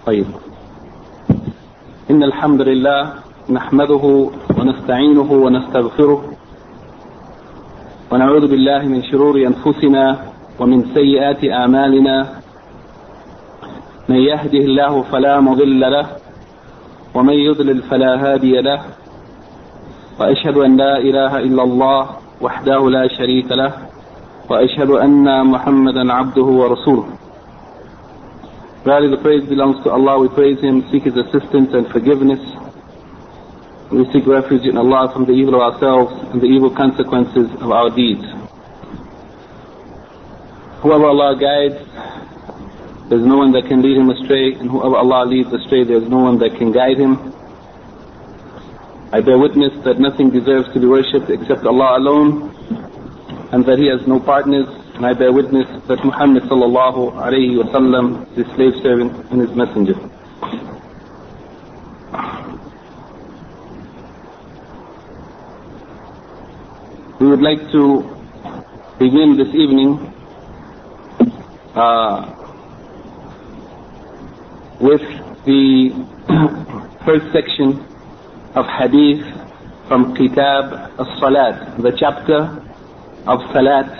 طيب. إن الحمد لله نحمده ونستعينه ونستغفره ونعوذ بالله من شرور أنفسنا ومن سيئات أعمالنا. من يهده الله فلا مضل له ومن يضلل فلا هادي له، وأشهد أن لا إله إلا الله وحده لا شريك له، وأشهد أن محمدا عبده ورسوله. Verily the praise belongs to Allah. We praise Him, seek His assistance and forgiveness. We seek refuge in Allah from the evil of ourselves and the evil consequences of our deeds. Whoever Allah guides, there's no one that can lead him astray, and whoever Allah leads astray, there's no one that can guide him. I bear witness that nothing deserves to be worshipped except Allah alone, and that He has no partners. And I bear witness that Muhammad sallallahu alayhi wa sallam is His slave servant and His messenger. We would like to begin this evening with the first section of hadith from Kitab as-Salat, the chapter of Salat,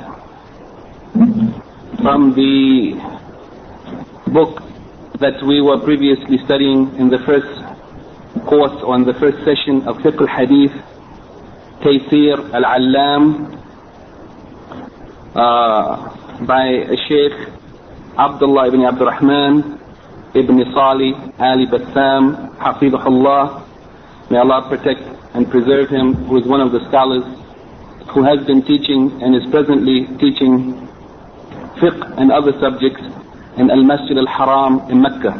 from the book that we were previously studying in the first course, or in the first session of Fiqh al-Hadith, Taysir al-Allam, by Sheikh Abdullah ibn Abdurrahman ibn Salih Ali Bassam, Hafidhullah. May Allah protect and preserve him, who is one of the scholars who has been teaching and is presently teaching fiqh and other subjects in Al-Masjid Al-Haram in Mecca.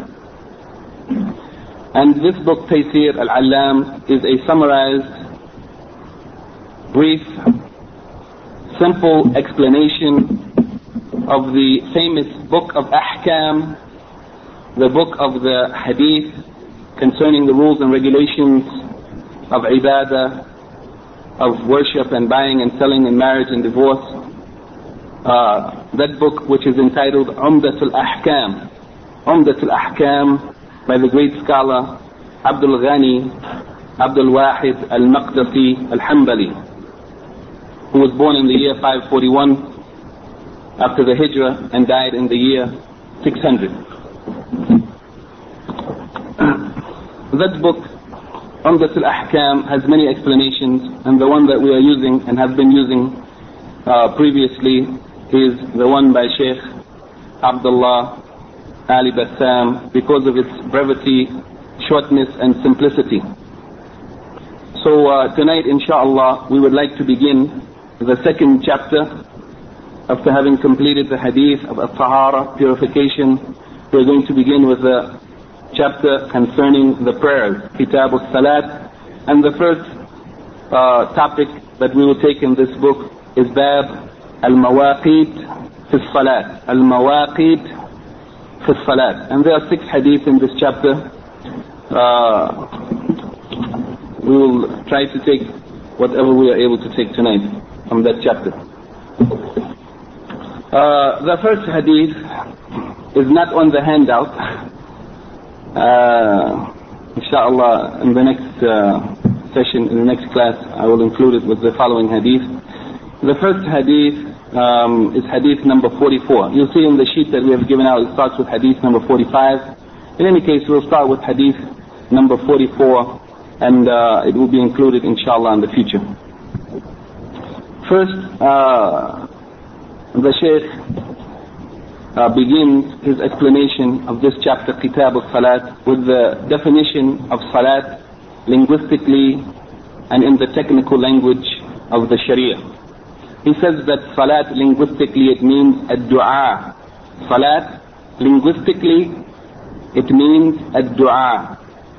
And this book, Taysir Al-Allam, is a summarized, brief, simple explanation of the famous book of Ahkam, the book of the Hadith concerning the rules and regulations of ibadah, of worship and buying and selling and marriage and divorce. That book, which is entitled Umdatul Ahkam, Umdatul Ahkam, by the great scholar Abdul Ghani Abdul Wahid Al-Maqdisi Al-Hanbali, who was born in the year 541 after the Hijrah and died in the year 600. That book, Umdatul Ahkam, has many explanations, and the one that we are using and have been using previously is the one by Sheikh Abdullah Ali Bassam, because of its brevity, shortness and simplicity. So tonight, inshallah, we would like to begin the second chapter. After having completed the hadith of At-Tahara, purification, we're going to begin with the chapter concerning the prayers, Kitab as-Salat. And the first topic that we will take in this book is Bab Al-Mawaqit fi as-Salat. Al-Mawaqit fi as-Salat. And there are 6 hadith in this chapter. We will try to take whatever we are able to take tonight from that chapter. The first hadith is not on the handout. Inshallah, in the next session, in the next class, I will include it with the following hadith. The first hadith is hadith number 44. You'll see in the sheet that we have given out, it starts with hadith number 45. In any case, we'll start with hadith number 44, and it will be included, inshallah, in the future. First, the Shaykh begins his explanation of this chapter, Kitab as-Salat, with the definition of Salat linguistically and in the technical language of the Sharia. He says that Salat linguistically, it means ad-du'a. Salat linguistically, it means ad-du'a.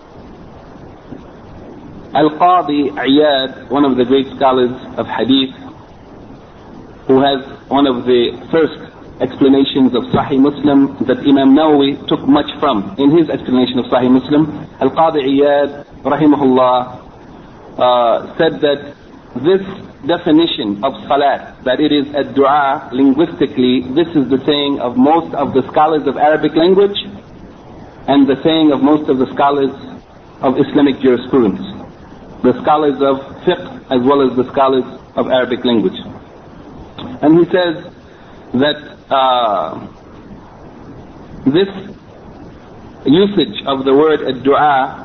Al-Qadi Iyad, one of the great scholars of hadith, who has one of the first explanations of Sahih Muslim that Imam Nawawi took much from in his explanation of Sahih Muslim, Al-Qadi Iyad rahimahullah said that this definition of Salat, that it is a dua linguistically, this is the saying of most of the scholars of Arabic language, and the saying of most of the scholars of Islamic jurisprudence, the scholars of fiqh as well as the scholars of Arabic language. And he says that this usage of the word ad-du'a,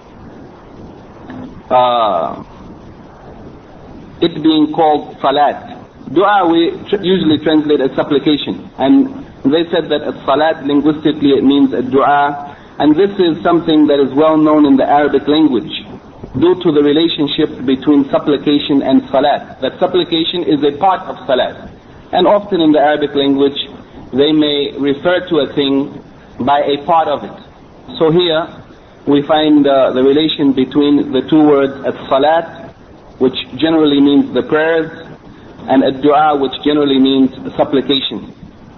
it being called salat. Dua we usually translate as supplication, and they said that as-salat linguistically it means ad-du'a, and this is something that is well known in the Arabic language due to the relationship between supplication and salat. That supplication is a part of salat, and often in the Arabic language they may refer to a thing by a part of it. So here we find the relation between the two words as-salat, which generally means the prayers, and ad-du'a, which generally means supplication.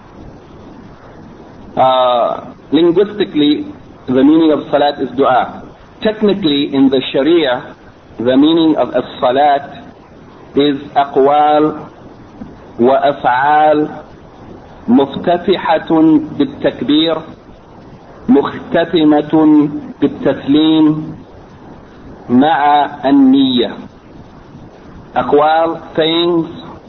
Linguistically, the meaning of salat is du'a. Technically, in the Sharia, the meaning of as-salat is aqwal wa af'al muftatihatun bit-takbir mukhtatimatun bit-taslim ma'a an-niyyah. Aqwal, sayings,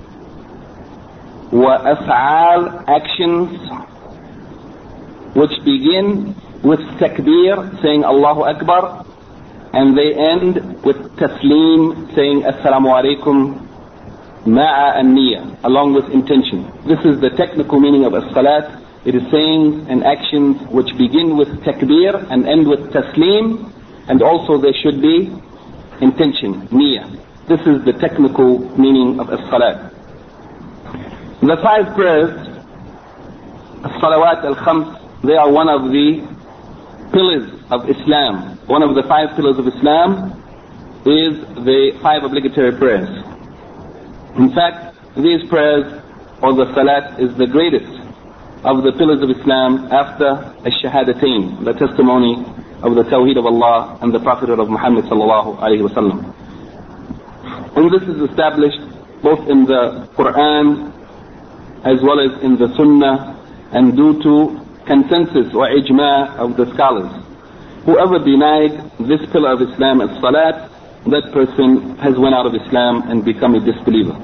wa af'al, actions, which begin with takbir, saying Allahu Akbar, and they end with taslim, saying Assalamu alaikum, ma'a an-niyyah, along with intention. This is the technical meaning of as-salat. It is sayings and actions which begin with takbir and end with taslim, and also there should be intention, niyyah. This is the technical meaning of as-salat. The 5 prayers, as-salawat al-khams, they are one of the pillars of Islam. One of the 5 pillars of Islam is the 5 obligatory prayers. In fact, these prayers, or the salat, is the greatest of the pillars of Islam after ash-shahadatain, the testimony of the tawheed of Allah and the prophethood of Muhammad sallallahu alayhi wa sallam. And this is established both in the Quran as well as in the Sunnah, and due to consensus or ijma' of the scholars. Whoever denied this pillar of Islam as salat, that person has went out of Islam and become a disbeliever.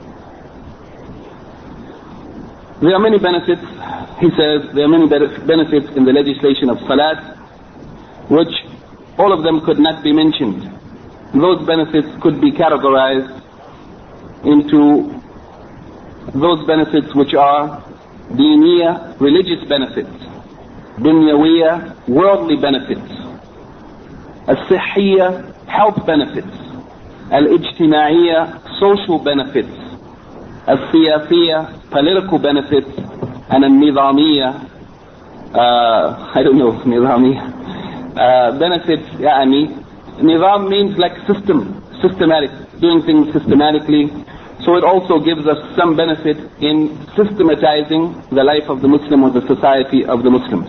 There are many benefits, he says, there are many benefits in the legislation of salat, which all of them could not be mentioned. Those benefits could be categorized into those benefits which are diniya, religious benefits, dunyawiya, worldly benefits, as-sihhiya, health benefits, al-ijtimaiya, social benefits, as-siyasiya, political benefits, and al-nizamiya, I don't know, nizamiya, benefits, nizam means like systematic, doing things systematically. So it also gives us some benefit in systematizing the life of the Muslim or the society of the Muslims.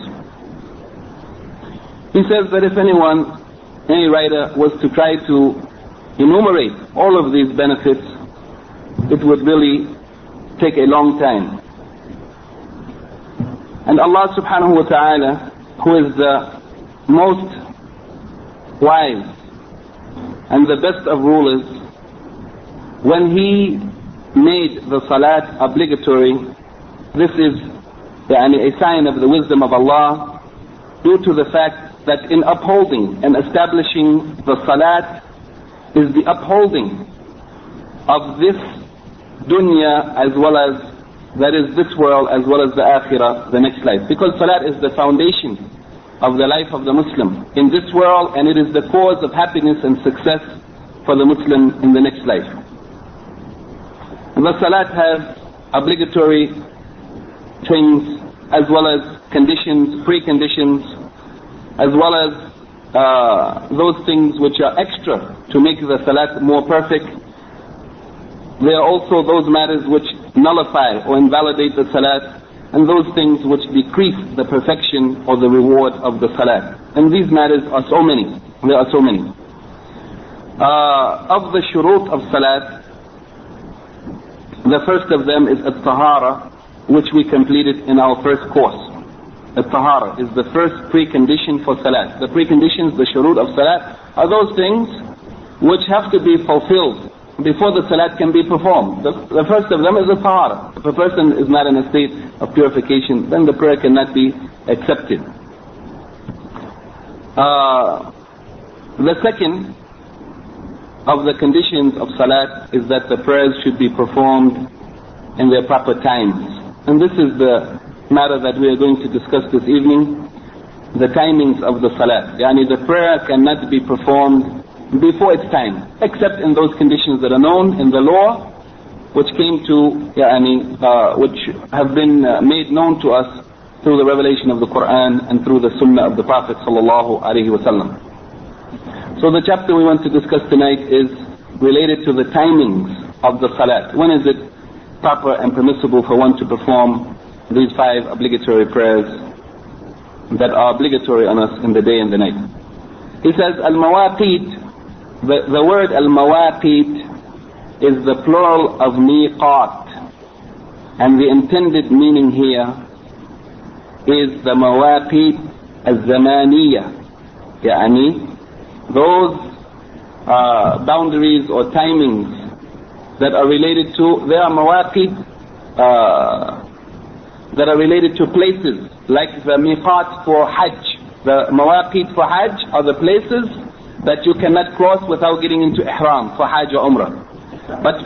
He says that if anyone, any writer, was to try to enumerate all of these benefits, it would really take a long time. And Allah subhanahu wa ta'ala, who is the most wise and the best of rulers, when He made the salat obligatory, this is a sign of the wisdom of Allah, due to the fact that in upholding and establishing the salat is the upholding of this dunya as well as, that is this world, as well as the akhirah, the next life. Because salat is the foundation of the life of the Muslim in this world, and it is the cause of happiness and success for the Muslim in the next life. The salat has obligatory things as well as conditions, preconditions, as well as those things which are extra to make the salat more perfect. There are also those matters which nullify or invalidate the salat, and those things which decrease the perfection or the reward of the salat. And these matters are so many. There are so many. Of the shurut of salat, the first of them is at-tahara, which we completed in our first course. At-tahara is the first precondition for salat. The preconditions, the shurut of salat, are those things which have to be fulfilled before the salat can be performed. The first of them is the tahara. If a person is not in a state of purification, then the prayer cannot be accepted. The second of the conditions of salat is that the prayers should be performed in their proper times. And this is the matter that we are going to discuss this evening, the timings of the salat. Yani the prayer cannot be performed before its time, except in those conditions that are known in the law, which came to, which have been made known to us through the revelation of the Quran and through the Sunnah of the Prophet sallallahu alaihi wasallam. So the chapter we want to discuss tonight is related to the timings of the salat. When is it proper and permissible for one to perform these 5 obligatory prayers that are obligatory on us in the day and the night? He says, al-mawaqit, the word al-mawaqit is the plural of miqat, and the intended meaning here is the mawaqit al-zamaniyah, yani those boundaries or timings that are related to, there are mawaqit that are related to places, like the miqat for Hajj. The mawaqit for Hajj are the places that you cannot cross without getting into ihram for Hajj or Umrah. But,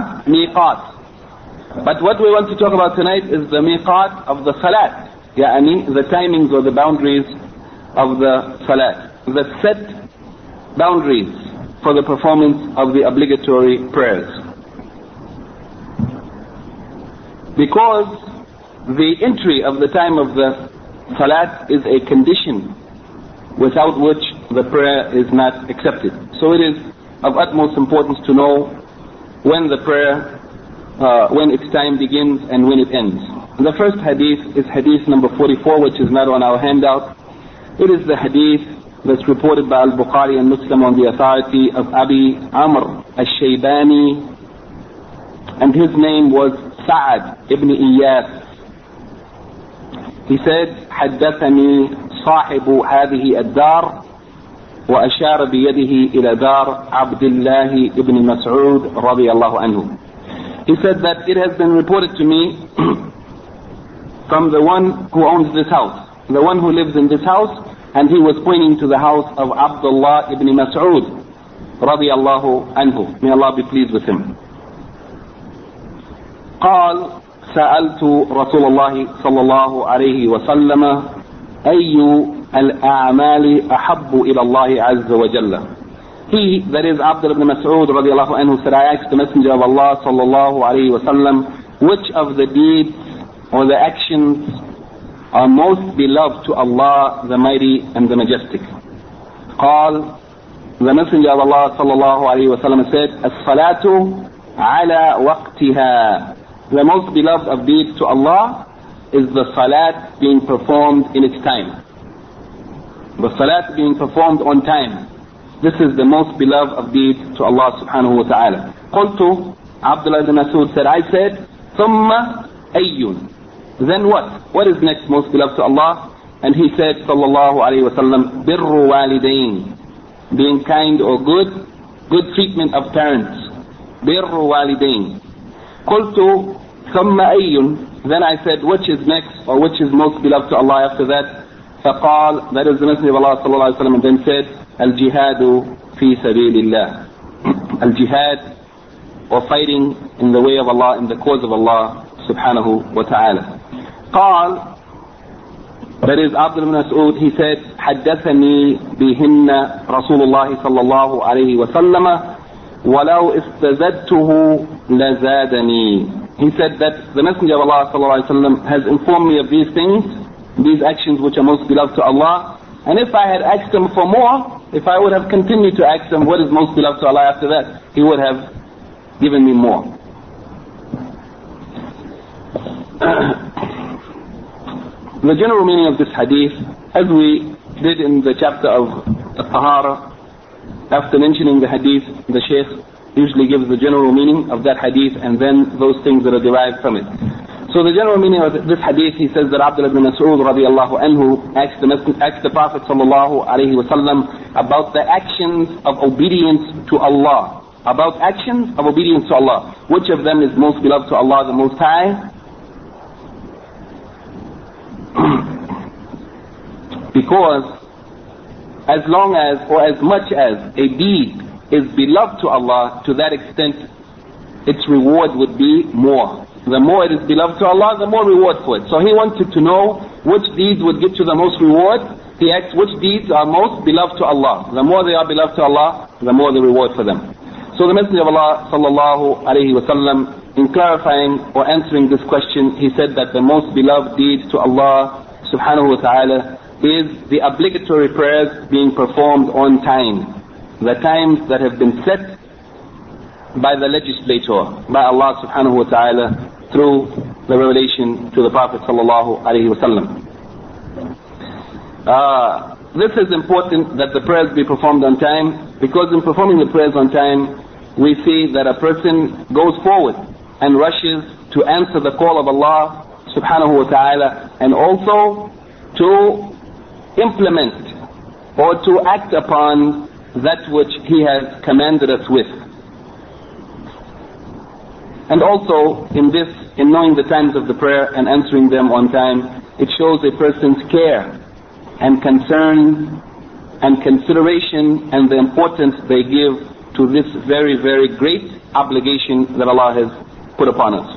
miqat. But what we want to talk about tonight is the miqat of the salat. Yani the timings or the boundaries of the salat. The set boundaries for the performance of the obligatory prayers. Because the entry of the time of the salat is a condition without which the prayer is not accepted. So it is of utmost importance to know when the prayer, when its time begins and when it ends. The first hadith is hadith number 44, which is not on our handout. It is the hadith that's reported by Al-Bukhari and Muslim on the authority of Abi Amr al-Shaybani, and his name was Sa'ad ibn Iyas. He said, حدثني صاحب هذه الدار وأشار بيده إلى دار عبد الله ibn Mas'ud رضي الله عنه. He said that it has been reported to me from the one who owns this house, the one who lives in this house, and he was pointing to the house of Abdullah ibn Mas'ud رضي الله عنه. May Allah be pleased with him. قال سألت رسول الله صلى الله عليه وسلم أي الأعمال أحب إلى الله عز وجل. He, that is Abdullah ibn Mas'ud رضي الله عنه, said, I asked the Messenger of Allah صلى الله عليه وسلم, which of the deeds or the actions are most beloved to Allah the Mighty and the Majestic? قال, the Messenger of Allah صلى الله عليه وسلم said, الصلاة على وقتها. The most beloved of deeds to Allah is the salat being performed in its time. The salat being performed on time. This is the most beloved of deeds to Allah subhanahu wa ta'ala. قلت, Abdullah ibn Mas'ud said, I said, ثم أي. Then what? What is next most beloved to Allah? And he said, sallallahu alayhi wa sallam, birru walidain. Being kind or good treatment of parents. Birru walidain. قلت ثم أي. Then I said, which is next or which is most beloved to Allah after that? فقال, that is the Messenger of Allah sallallahu alayhi wa sallam, and then said, al-jihadu fi sabilillah. Al-jihad, or fighting in the way of Allah, in the cause of Allah subhanahu wa ta'ala. قال, that is Abdullah ibn Mas'ud, he said, حدثني بهن رسول الله صلى الله عليه وسلم ولو استزدته لزادني. He said that the Messenger of Allah صلى الله عليه وسلم has informed me of these things, these actions which are most beloved to Allah, and if I had asked him for more, if I would have continued to ask him what is most beloved to Allah after that, he would have given me more. The general meaning of this hadith, as we did in the chapter of Tahara, after mentioning the hadith, the Shaykh usually gives the general meaning of that hadith and then those things that are derived from it. So the general meaning of this hadith, he says that Abdullah ibn Mas'ud radiallahu anhu asked the Prophet sallallahu alayhi wa sallam about the actions of obedience to Allah. About actions of obedience to Allah. Which of them is most beloved to Allah the Most High? Because as long as or as much as a deed is beloved to Allah, to that extent its reward would be more. The more it is beloved to Allah, the more reward for it. So he wanted to know which deeds would get you the most reward. He asked which deeds are most beloved to Allah. The more they are beloved to Allah, the more the reward for them. So the Messenger of Allah sallallahu alayhi wa sallam, in clarifying or answering this question, he said that the most beloved deeds to Allah subhanahu wa ta'ala is the obligatory prayers being performed on time. The times that have been set by the legislator, by Allah subhanahu wa ta'ala, through the revelation to the Prophet sallallahu alayhi wa sallam. This is important that the prayers be performed on time, because in performing the prayers on time, we see that a person goes forward and rushes to answer the call of Allah subhanahu wa ta'ala, and also to implement or to act upon that which He has commanded us with. And also in this, in knowing the times of the prayer and answering them on time, it shows a person's care and concern and consideration and the importance they give to this very, very great obligation that Allah has put upon us.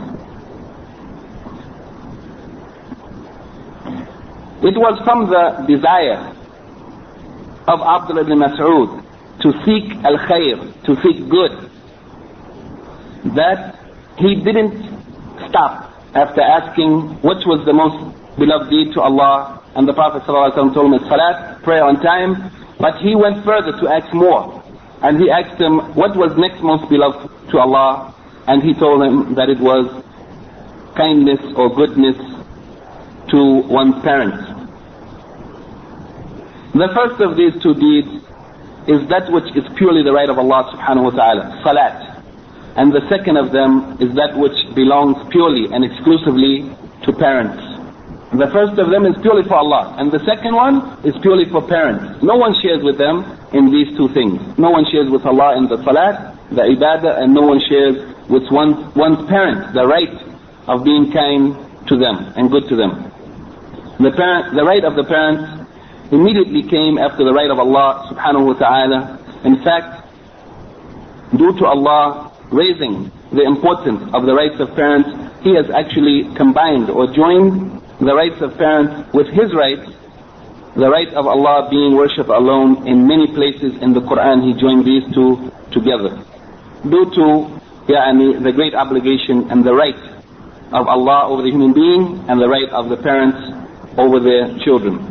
It was from the desire of Abdullah ibn Mas'ud to seek al-khair, to seek good, that he didn't stop after asking which was the most beloved deed to Allah, and the Prophet ﷺ told him salat, prayer on time, but he went further to ask more, and he asked him what was next most beloved to Allah, and he told him that it was kindness or goodness to one's parents. The first of these two deeds is that which is purely the right of Allah subhanahu wa ta'ala, salat. And the second of them is that which belongs purely and exclusively to parents. The first of them is purely for Allah, and the second one is purely for parents. No one shares with them in these two things. No one shares with Allah in the salat, the ibadah, and no one shares with one's parents the right of being kind to them and good to them. The right of the parents immediately came after the right of Allah subhanahu wa ta'ala. In fact, due to Allah raising the importance of the rights of parents, He has actually combined or joined the rights of parents with His rights, the right of Allah being worshipped alone. In many places in the Quran He joined these two together, due to the great obligation and the right of Allah over the human being, and the right of the parents over their children.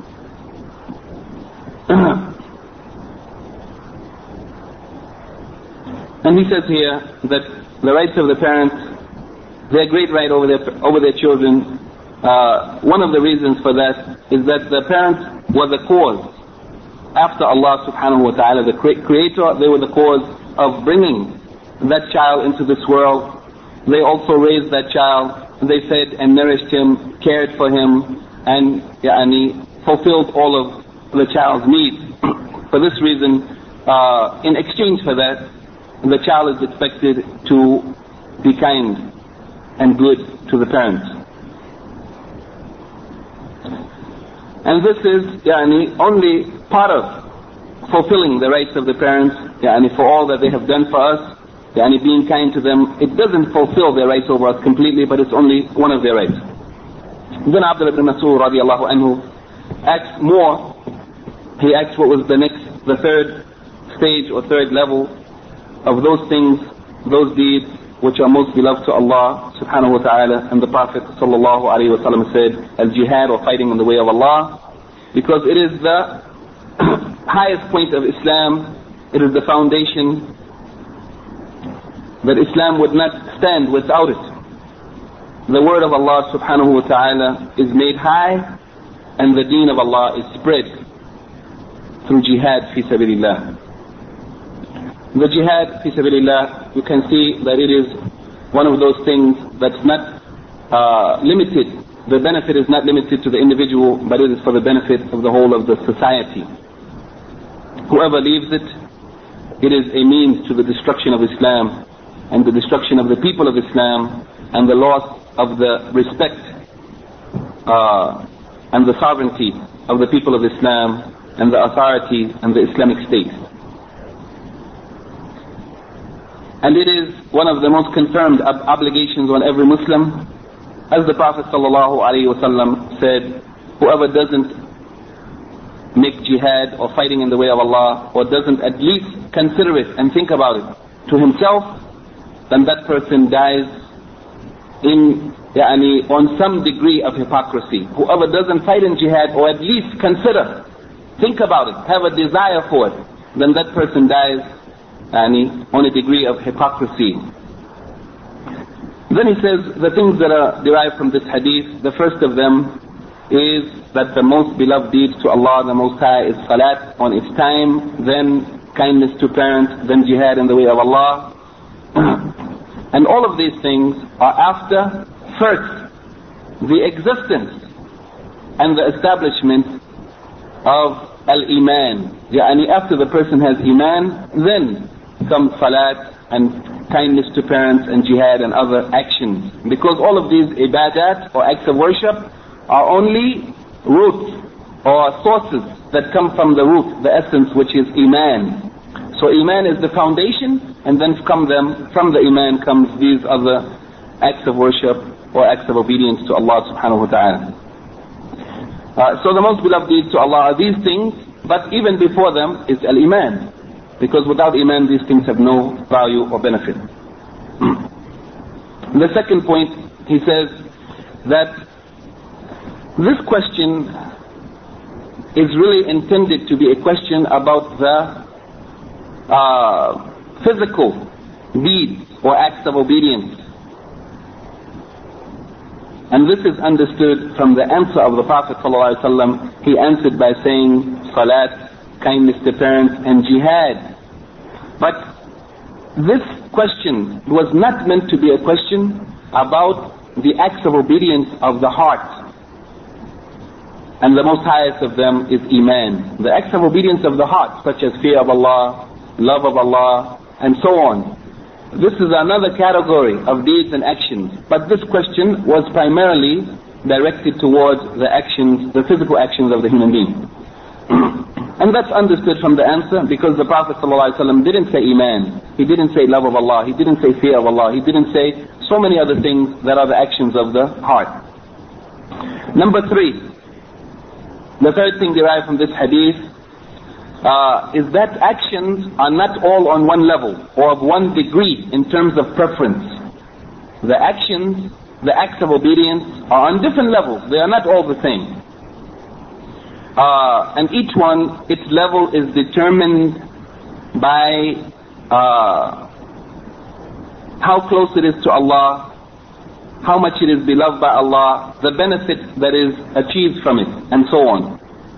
And he says here that the rights of the parents, their great right over their children, one of the reasons for that is that the parents were the cause, after Allah subhanahu wa ta'ala, the creator, they were the cause of bringing that child into this world. They also raised that child, they fed and nourished him, cared for him, and fulfilled all of the child's needs. For this reason, in exchange for that, the child is expected to be kind and good to the parents. And this is only part of fulfilling the rights of the parents, for all that they have done for us, being kind to them. It doesn't fulfill their rights over us completely, but it's only one of their rights. Then Abdullah ibn Mas'ud radiallahu anhu asked more. He asked what was the third stage or third level of those things, those deeds which are most beloved to Allah subhanahu wa ta'ala. And the Prophet sallallahu alayhi wa sallam said, al-jihad, or fighting in the way of Allah, because it is the highest point of Islam. It is the foundation that Islam would not stand without it. The word of Allah subhanahu wa ta'ala is made high, and the deen of Allah is spread through jihad fi sabilillah. The jihad fi sabilillah, you can see that it is one of those things that's not limited. The benefit is not limited to the individual, but it is for the benefit of the whole of the society. Whoever leaves it, it is a means to the destruction of Islam and the destruction of the people of Islam and the loss of the respect and the sovereignty of the people of Islam and the authority and the Islamic State. And it is one of the most confirmed obligations on every Muslim. As the Prophet ﷺ said, whoever doesn't make jihad or fighting in the way of Allah, or doesn't at least consider it and think about it to himself, then that person dies on some degree of hypocrisy. Whoever doesn't fight in jihad or at least consider, think about it, have a desire for it, then that person dies on a degree of hypocrisy. Then he says the things that are derived from this hadith, the first of them is that the most beloved deed to Allah the Most High is salat on its time, then kindness to parents, then jihad in the way of Allah. And all of these things are after, first, the existence and the establishment of al-Iman. After the person has Iman, then comes salat and kindness to parents and jihad and other actions. Because all of these ibadat or acts of worship are only roots or sources that come from the root, the essence, which is Iman. So Iman is the foundation, and then from the Iman comes these other acts of worship or acts of obedience to Allah subhanahu wa ta'ala. So the most beloved deeds to Allah are these things, but even before them is al-Iman. Because without Iman these things have no value or benefit. The second point, he says that this question is really intended to be a question about the physical deeds or acts of obedience. And this is understood from the answer of the Prophet ﷺ. He answered by saying salat, kindness to parents, and jihad. But this question was not meant to be a question about the acts of obedience of the heart. And the most highest of them is Iman. The acts of obedience of the heart, such as fear of Allah, love of Allah, and so on. This is another category of deeds and actions. But this question was primarily directed towards the actions, the physical actions of the human being. And that's understood from the answer, because the Prophet ﷺ didn't say Iman, he didn't say love of Allah, he didn't say fear of Allah, he didn't say so many other things that are the actions of the heart. Number 3, the third thing derived from this hadith is that actions are not all on one level or of one degree in terms of preference. The actions, the acts of obedience are on different levels, they are not all the same. And each one, its level is determined by how close it is to Allah, how much it is beloved by Allah, the benefit that is achieved from it, and so on.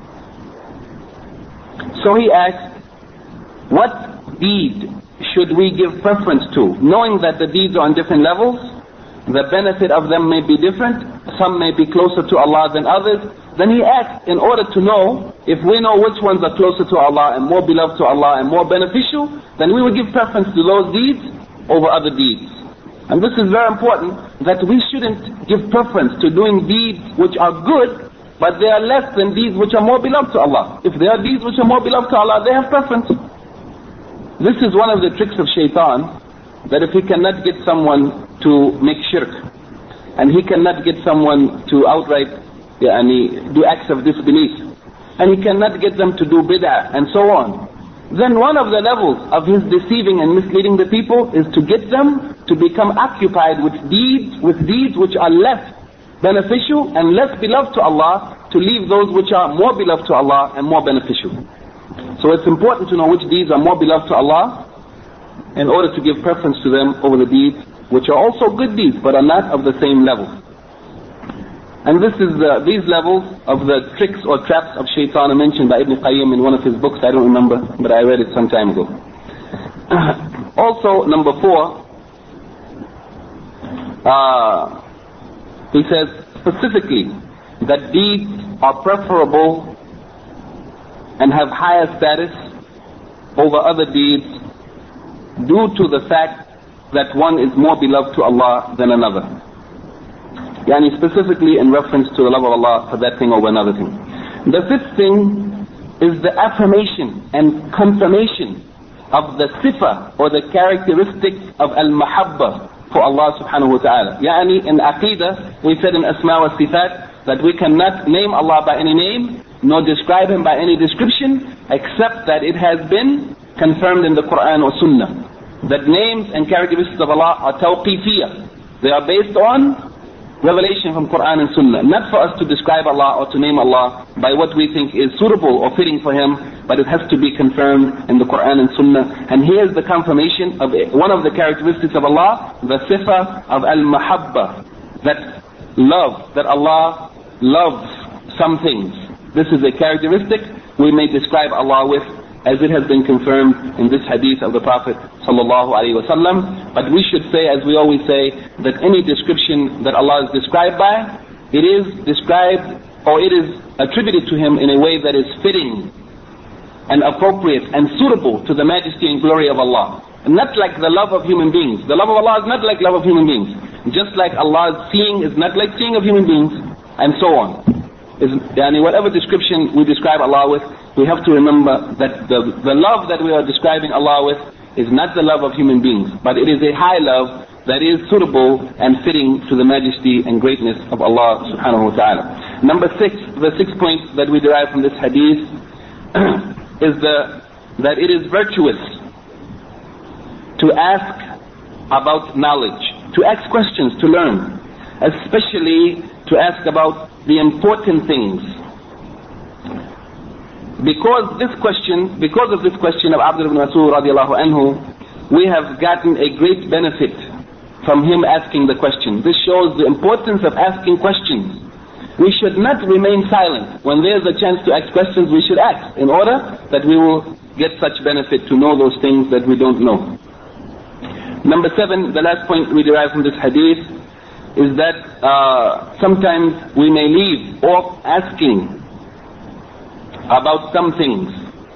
So he asked, what deed should we give preference to? Knowing that the deeds are on different levels, the benefit of them may be different, some may be closer to Allah than others. Then he asked, in order to know, if we know which ones are closer to Allah and more beloved to Allah and more beneficial, then we will give preference to those deeds over other deeds. And this is very important, that we shouldn't give preference to doing deeds which are good, but they are less than deeds which are more beloved to Allah. If there are deeds which are more beloved to Allah, they have preference. This is one of the tricks of shaitan, that if he cannot get someone to make shirk, and he cannot get someone to outright do acts of disbelief, and he cannot get them to do bid'ah and so on, then one of the levels of his deceiving and misleading the people is to get them to become occupied with deeds which are less beneficial and less beloved to Allah, to leave those which are more beloved to Allah and more beneficial. So it's important to know which deeds are more beloved to Allah in order to give preference to them over the deeds which are also good deeds but are not of the same level. And this is these levels of the tricks or traps of shaitan are mentioned by Ibn Qayyim in one of his books. I don't remember, but I read it some time ago. Also, number 4, He says specifically that deeds are preferable and have higher status over other deeds due to the fact that one is more beloved to Allah than another. Yani specifically in reference to the love of Allah for that thing over another thing. The fifth thing is the affirmation and confirmation of the sifa or the characteristics of al-mahabba for Allah subhanahu wa ta'ala. Yani in Aqidah, we said in Asma wa Sifat that we cannot name Allah by any name, nor describe Him by any description, except that it has been confirmed in the Quran or Sunnah. That names and characteristics of Allah are tawqifiyah. They are based on revelation from Quran and Sunnah. Not for us to describe Allah or to name Allah by what we think is suitable or fitting for Him, but it has to be confirmed in the Quran and Sunnah. And here's the confirmation of one of the characteristics of Allah, the sifa of al-mahabba, that love, that Allah loves some things. This is a characteristic we may describe Allah with, as it has been confirmed in this hadith of the Prophet sallallahu alaihi wasallam. But we should say, as we always say, that any description that Allah is described by, it is described or it is attributed to Him in a way that is fitting and appropriate and suitable to the majesty and glory of Allah. And not like the love of human beings. The love of Allah is not like love of human beings. Just like Allah's seeing is not like seeing of human beings, and so on. Whatever description we describe Allah with, we have to remember that the love that we are describing Allah with is not the love of human beings, but it is a high love that is suitable and fitting to the majesty and greatness of Allah subhanahu wa ta'ala. Number 6, the 6th point that we derive from this hadith is that it is virtuous to ask about knowledge, to ask questions, to learn, especially to ask about the important things. Because of this question of Abdullah ibn Mas'ud radiallahu anhu, we have gotten a great benefit from him asking the question. This shows the importance of asking questions. We should not remain silent. When there's a chance to ask questions, we should ask, in order that we will get such benefit to know those things that we don't know. Number 7, the last point we derive from this hadith, is that sometimes we may leave off asking about some things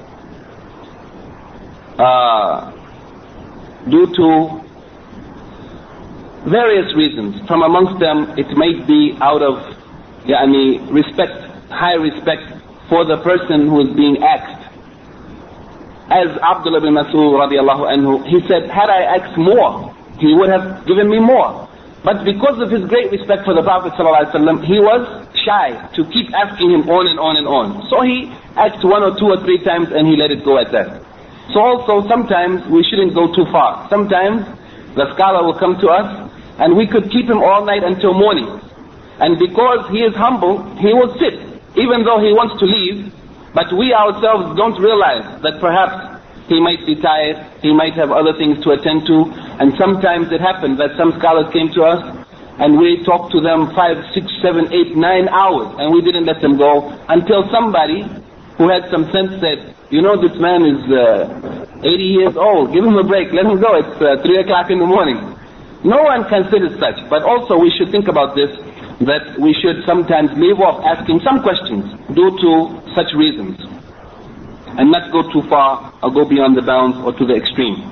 due to various reasons. From amongst them, it might be out of respect, high respect for the person who is being asked. As Abdullah ibn Mas'ud radiallahu anhu, he said, had I asked more, he would have given me more. But because of his great respect for the Prophet ﷺ, he was shy to keep asking him on and on and on. So he asked 1 or 2 or 3 times and he let it go at that. So also sometimes we shouldn't go too far. Sometimes the scholar will come to us and we could keep him all night until morning. And because he is humble, he will sit, even though he wants to leave. But we ourselves don't realize that perhaps he might be tired, he might have other things to attend to. And sometimes it happened that some scholars came to us and we talked to them 5, 6, 7, 8, 9 hours and we didn't let them go until somebody who had some sense said, you know, this man is 80 years old, give him a break, let him go, it's 3 o'clock in the morning. No one considers such, but also we should think about this, that we should sometimes leave off asking some questions due to such reasons, and not go too far or go beyond the bounds or to the extreme.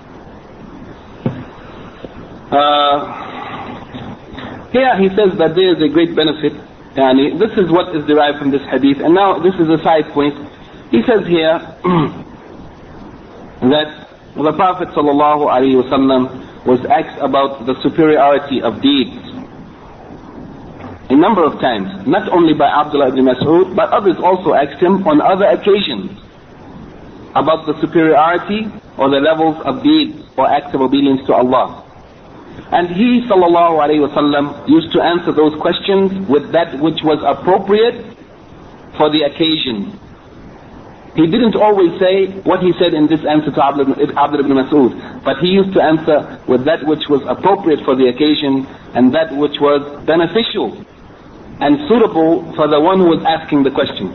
Here he says that there is a great benefit. This is what is derived from this hadith. And now this is a side point. He says here that the Prophet ﷺ was asked about the superiority of deeds a number of times, not only by Abdullah ibn Mas'ud, but others also asked him on other occasions about the superiority or the levels of deeds or acts of obedience to Allah. And he ﷺ used to answer those questions with that which was appropriate for the occasion. He didn't always say what he said in this answer to Abdullah ibn Mas'ud, but he used to answer with that which was appropriate for the occasion and that which was beneficial and suitable for the one who was asking the question.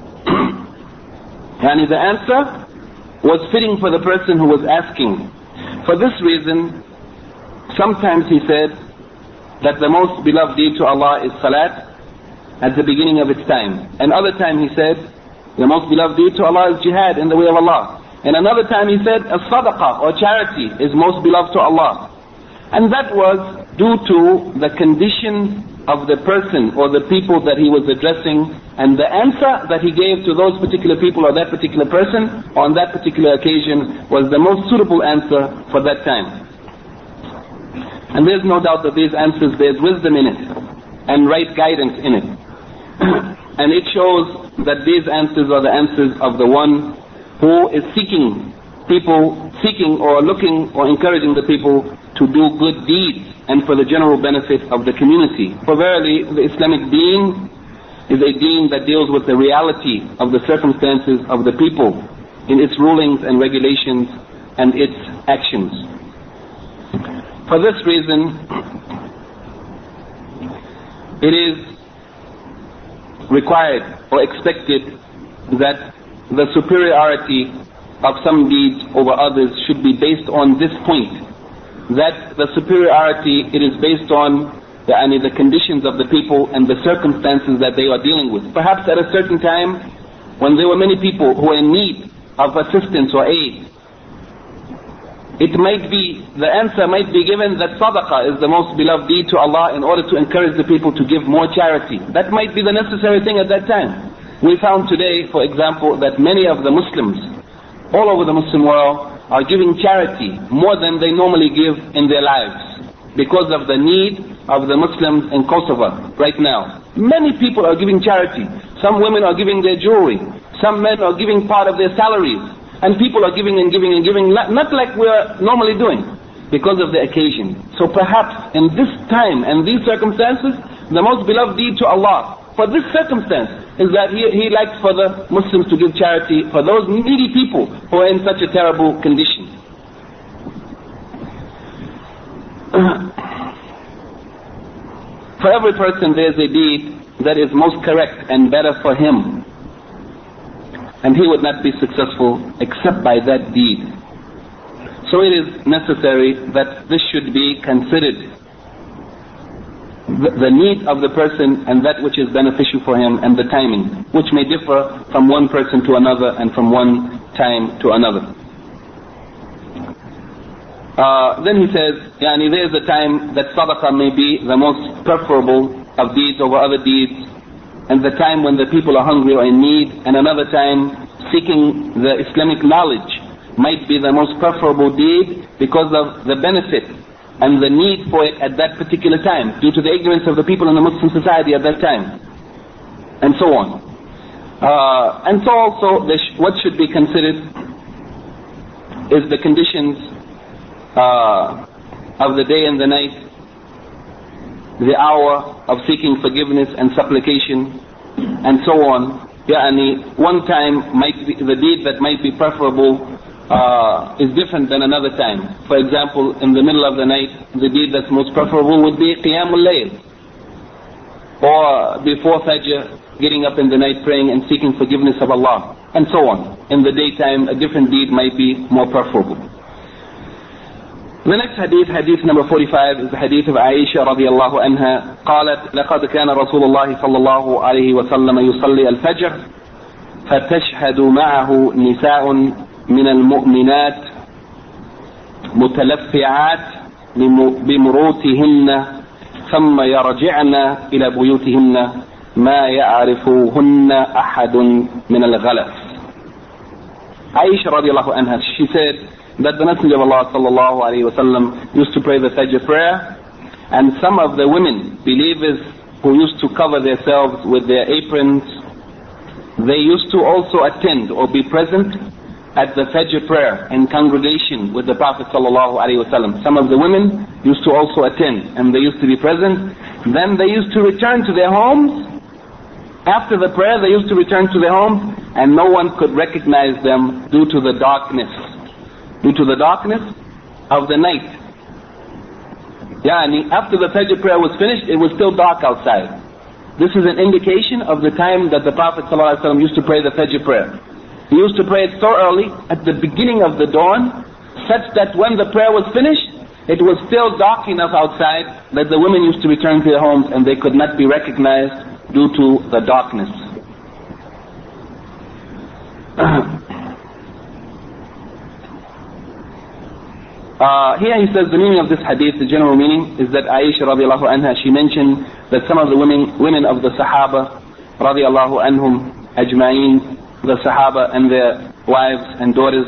And the answer was fitting for the person who was asking. For this reason, sometimes he said that the most beloved deed to Allah is salat at the beginning of its time. Another time he said, the most beloved deed to Allah is jihad in the way of Allah. And another time he said, a sadaqah or charity is most beloved to Allah. And that was due to the condition of the person or the people that he was addressing, and the answer that he gave to those particular people or that particular person on that particular occasion was the most suitable answer for that time. And there's no doubt that these answers, there's wisdom in it and right guidance in it. And it shows that these answers are the answers of the one who is seeking or looking or encouraging the people to do good deeds and for the general benefit of the community. For verily, the Islamic deen is a deen that deals with the reality of the circumstances of the people in its rulings and regulations and its actions. For this reason, it is required or expected that the superiority of some deeds over others should be based on this point, that the superiority, it is based on the conditions of the people and the circumstances that they are dealing with. Perhaps at a certain time, when there were many people who were in need of assistance or aid, the answer might be given that sadaqah is the most beloved deed to Allah in order to encourage the people to give more charity. That might be the necessary thing at that time. We found today, for example, that many of the Muslims all over the Muslim world are giving charity more than they normally give in their lives because of the need of the Muslims in Kosovo right now. Many people are giving charity. Some women are giving their jewelry. Some men are giving part of their salaries. And people are giving and giving and giving, not like we're normally doing, because of the occasion. So perhaps in this time and these circumstances, the most beloved deed to Allah for this circumstance is that He likes for the Muslims to give charity for those needy people who are in such a terrible condition. For every person there is a deed that is most correct and better for him, and he would not be successful except by that deed. So it is necessary that this should be considered, the need of the person and that which is beneficial for him, and the timing, which may differ from one person to another and from one time to another. Then he says, there is a time that sadaqah may be the most preferable of deeds over other deeds, and the time when the people are hungry or in need, and another time seeking the Islamic knowledge might be the most preferable deed because of the benefit and the need for it at that particular time, due to the ignorance of the people in the Muslim society at that time, and so on. And so also what should be considered is the conditions of the day and the night, the hour of seeking forgiveness and supplication, and so on. One time might be, the deed that might be preferable is different than another time. For example, in the middle of the night, the deed that's most preferable would be Qiyamul Layl, or before Fajr, getting up in the night praying and seeking forgiveness of Allah, and so on. In the daytime, a different deed might be more preferable. The next hadith, hadith number 45, is the hadith of Aisha radiallahu anha. قالت لقد كان رسول الله صلى الله عليه وسلم يصلي الفجر فتشهد معه نساء من المؤمنات متلفعات بمروتهن ثم يرجعن إلى بيوتهن ما يعرفهن أحد من الغلف. Aisha radiallahu anha, she said that the Messenger of Allah sallallahu alayhi wa sallam used to pray the Fajr prayer, and some of the women, believers who used to cover themselves with their aprons, they used to also attend or be present at the Fajr prayer in congregation with the Prophet sallallahu alayhi wa sallam. Some of the women used to also attend, and they used to be present. Then they used to return to their homes. After the prayer, they used to return to their homes, and no one could recognize them due to the darkness. Due to the darkness of the night. After the Fajr prayer was finished, it was still dark outside. This is an indication of the time that the Prophet ﷺ used to pray the Fajr prayer. He used to pray it so early, at the beginning of the dawn, such that when the prayer was finished, it was still dark enough outside that the women used to return to their homes and they could not be recognized due to the darkness. Here he says the meaning of this hadith, the general meaning, is that Aisha radiallahu anha, she mentioned that some of the women of the Sahaba radiallahu anhum ajma'een, the Sahaba and their wives and daughters,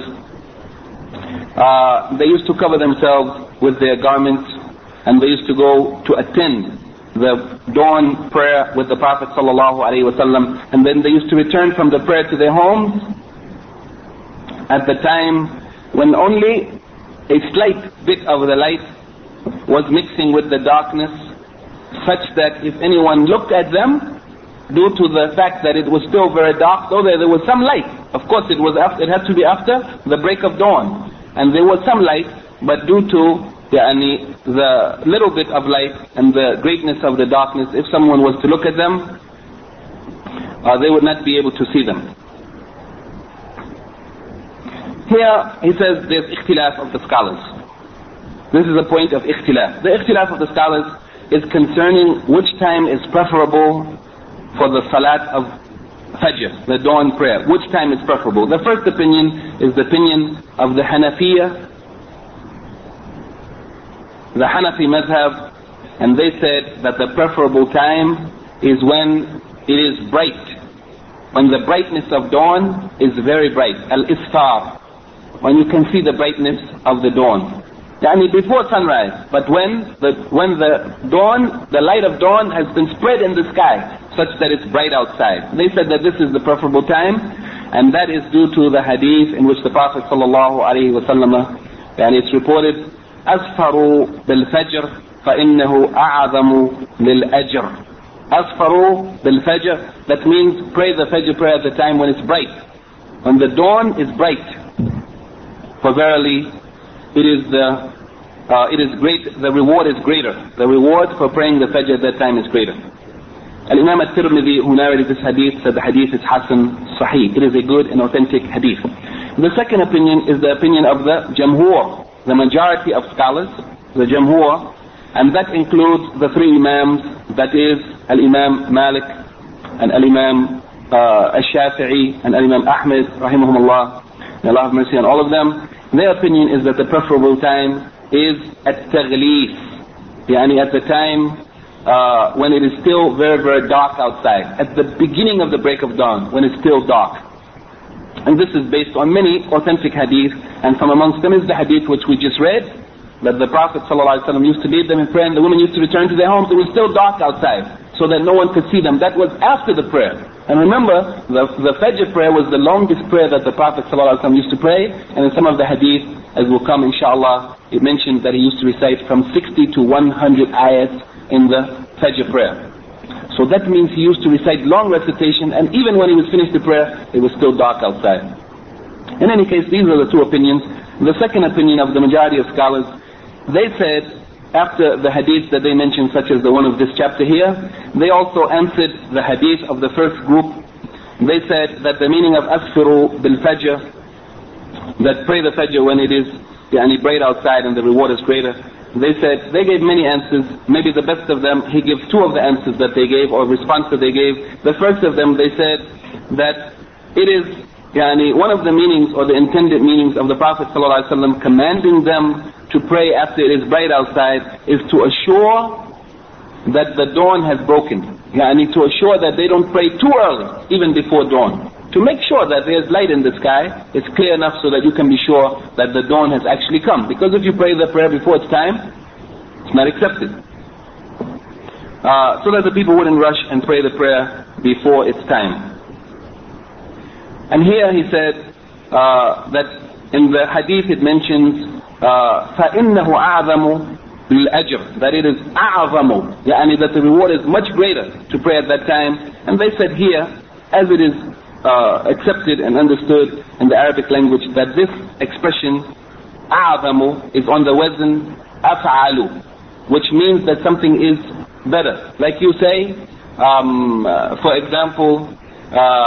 they used to cover themselves with their garments, and they used to go to attend the dawn prayer with the Prophet sallallahu alaihi wasallam, and then they used to return from the prayer to their homes at the time when only a slight bit of the light was mixing with the darkness, such that if anyone looked at them, due to the fact that it was still very dark, though there was some light, of course it had to be after the break of dawn, and there was some light, but due to the little bit of light and the greatness of the darkness, if someone was to look at them, they would not be able to see them. Here he says there's ikhtilaf of the scholars. This is a point of ikhtilaf. The ikhtilaf of the scholars is concerning which time is preferable for the salat of Fajr, the dawn prayer. Which time is preferable? The first opinion is the opinion of the Hanafiya, the Hanafi madhab, and they said that the preferable time is when it is bright, when the brightness of dawn is very bright, al-isfar, when you can see the brightness of the dawn. Yani before sunrise, but when the dawn, the light of dawn has been spread in the sky, such that it's bright outside. They said that this is the preferable time, and that is due to the hadith in which the Prophet sallallahu alaihi wasallam, and it's reported, أسفروا بالفجر فإنه أعظم للأجر. أسفروا بالفجر, that means pray the Fajr prayer at the time when it's bright, when the dawn is bright. For verily, it is great. The reward is greater. The reward for praying the Fajr at that time is greater. Al-Imam al-Tirmidhi, who narrated this hadith, said the hadith is Hasan Sahih. It is a good and authentic hadith. The second opinion is the opinion of the Jamhur, the majority of scholars, the Jamhur, and that includes the three Imams, that is Al-Imam Malik, and Al-Imam Al-Shafi'i, and Al-Imam Ahmed, rahimahumullah. May Allah have mercy on all of them. Their opinion is that the preferable time is at-taghlis, yani at the time when it is still very, very dark outside, at the beginning of the break of dawn, when it's still dark. And this is based on many authentic hadith, and from amongst them is the hadith which we just read, that the Prophet ﷺ used to lead them in prayer, and the women used to return to their homes. It was still dark outside, so that no one could see them. That was after the prayer. And remember, the Fajr prayer was the longest prayer that the Prophet ﷺ used to pray, and in some of the hadith, as will come inshallah, it mentioned that he used to recite from 60 to 100 ayats in the Fajr prayer. So that means he used to recite long recitation, and even when he was finished the prayer, it was still dark outside. In any case, these are the two opinions. The second opinion of the majority of scholars, they said, after the hadith that they mentioned, such as the one of this chapter here, they also answered the hadith of the first group. They said that the meaning of asfiru bil fajr, that pray the fajr when it is bright outside and the reward is greater. They said, they gave many answers. Maybe the best of them, he gives two of the answers that they gave, or response that they gave. The first of them, they said that it is one of the meanings or the intended meanings of the Prophet ﷺ commanding them to pray after it is bright outside is to assure that the dawn has broken. To assure that they don't pray too early, even before dawn. To make sure that there's light in the sky, it's clear enough so that you can be sure that the dawn has actually come. Because if you pray the prayer before it's time, it's not accepted. So that the people wouldn't rush and pray the prayer before it's time. And here he said that in the hadith it mentions فَإِنَّهُ أَعْظَمُ لِلْأَجْرِ, that it is أَعْظَمُ, that the reward is much greater to pray at that time. And they said here, as it is accepted and understood in the Arabic language, that this expression أَعْظَمُ is on the wazn أَفْعَلُ, which means that something is better. Like you say, for example,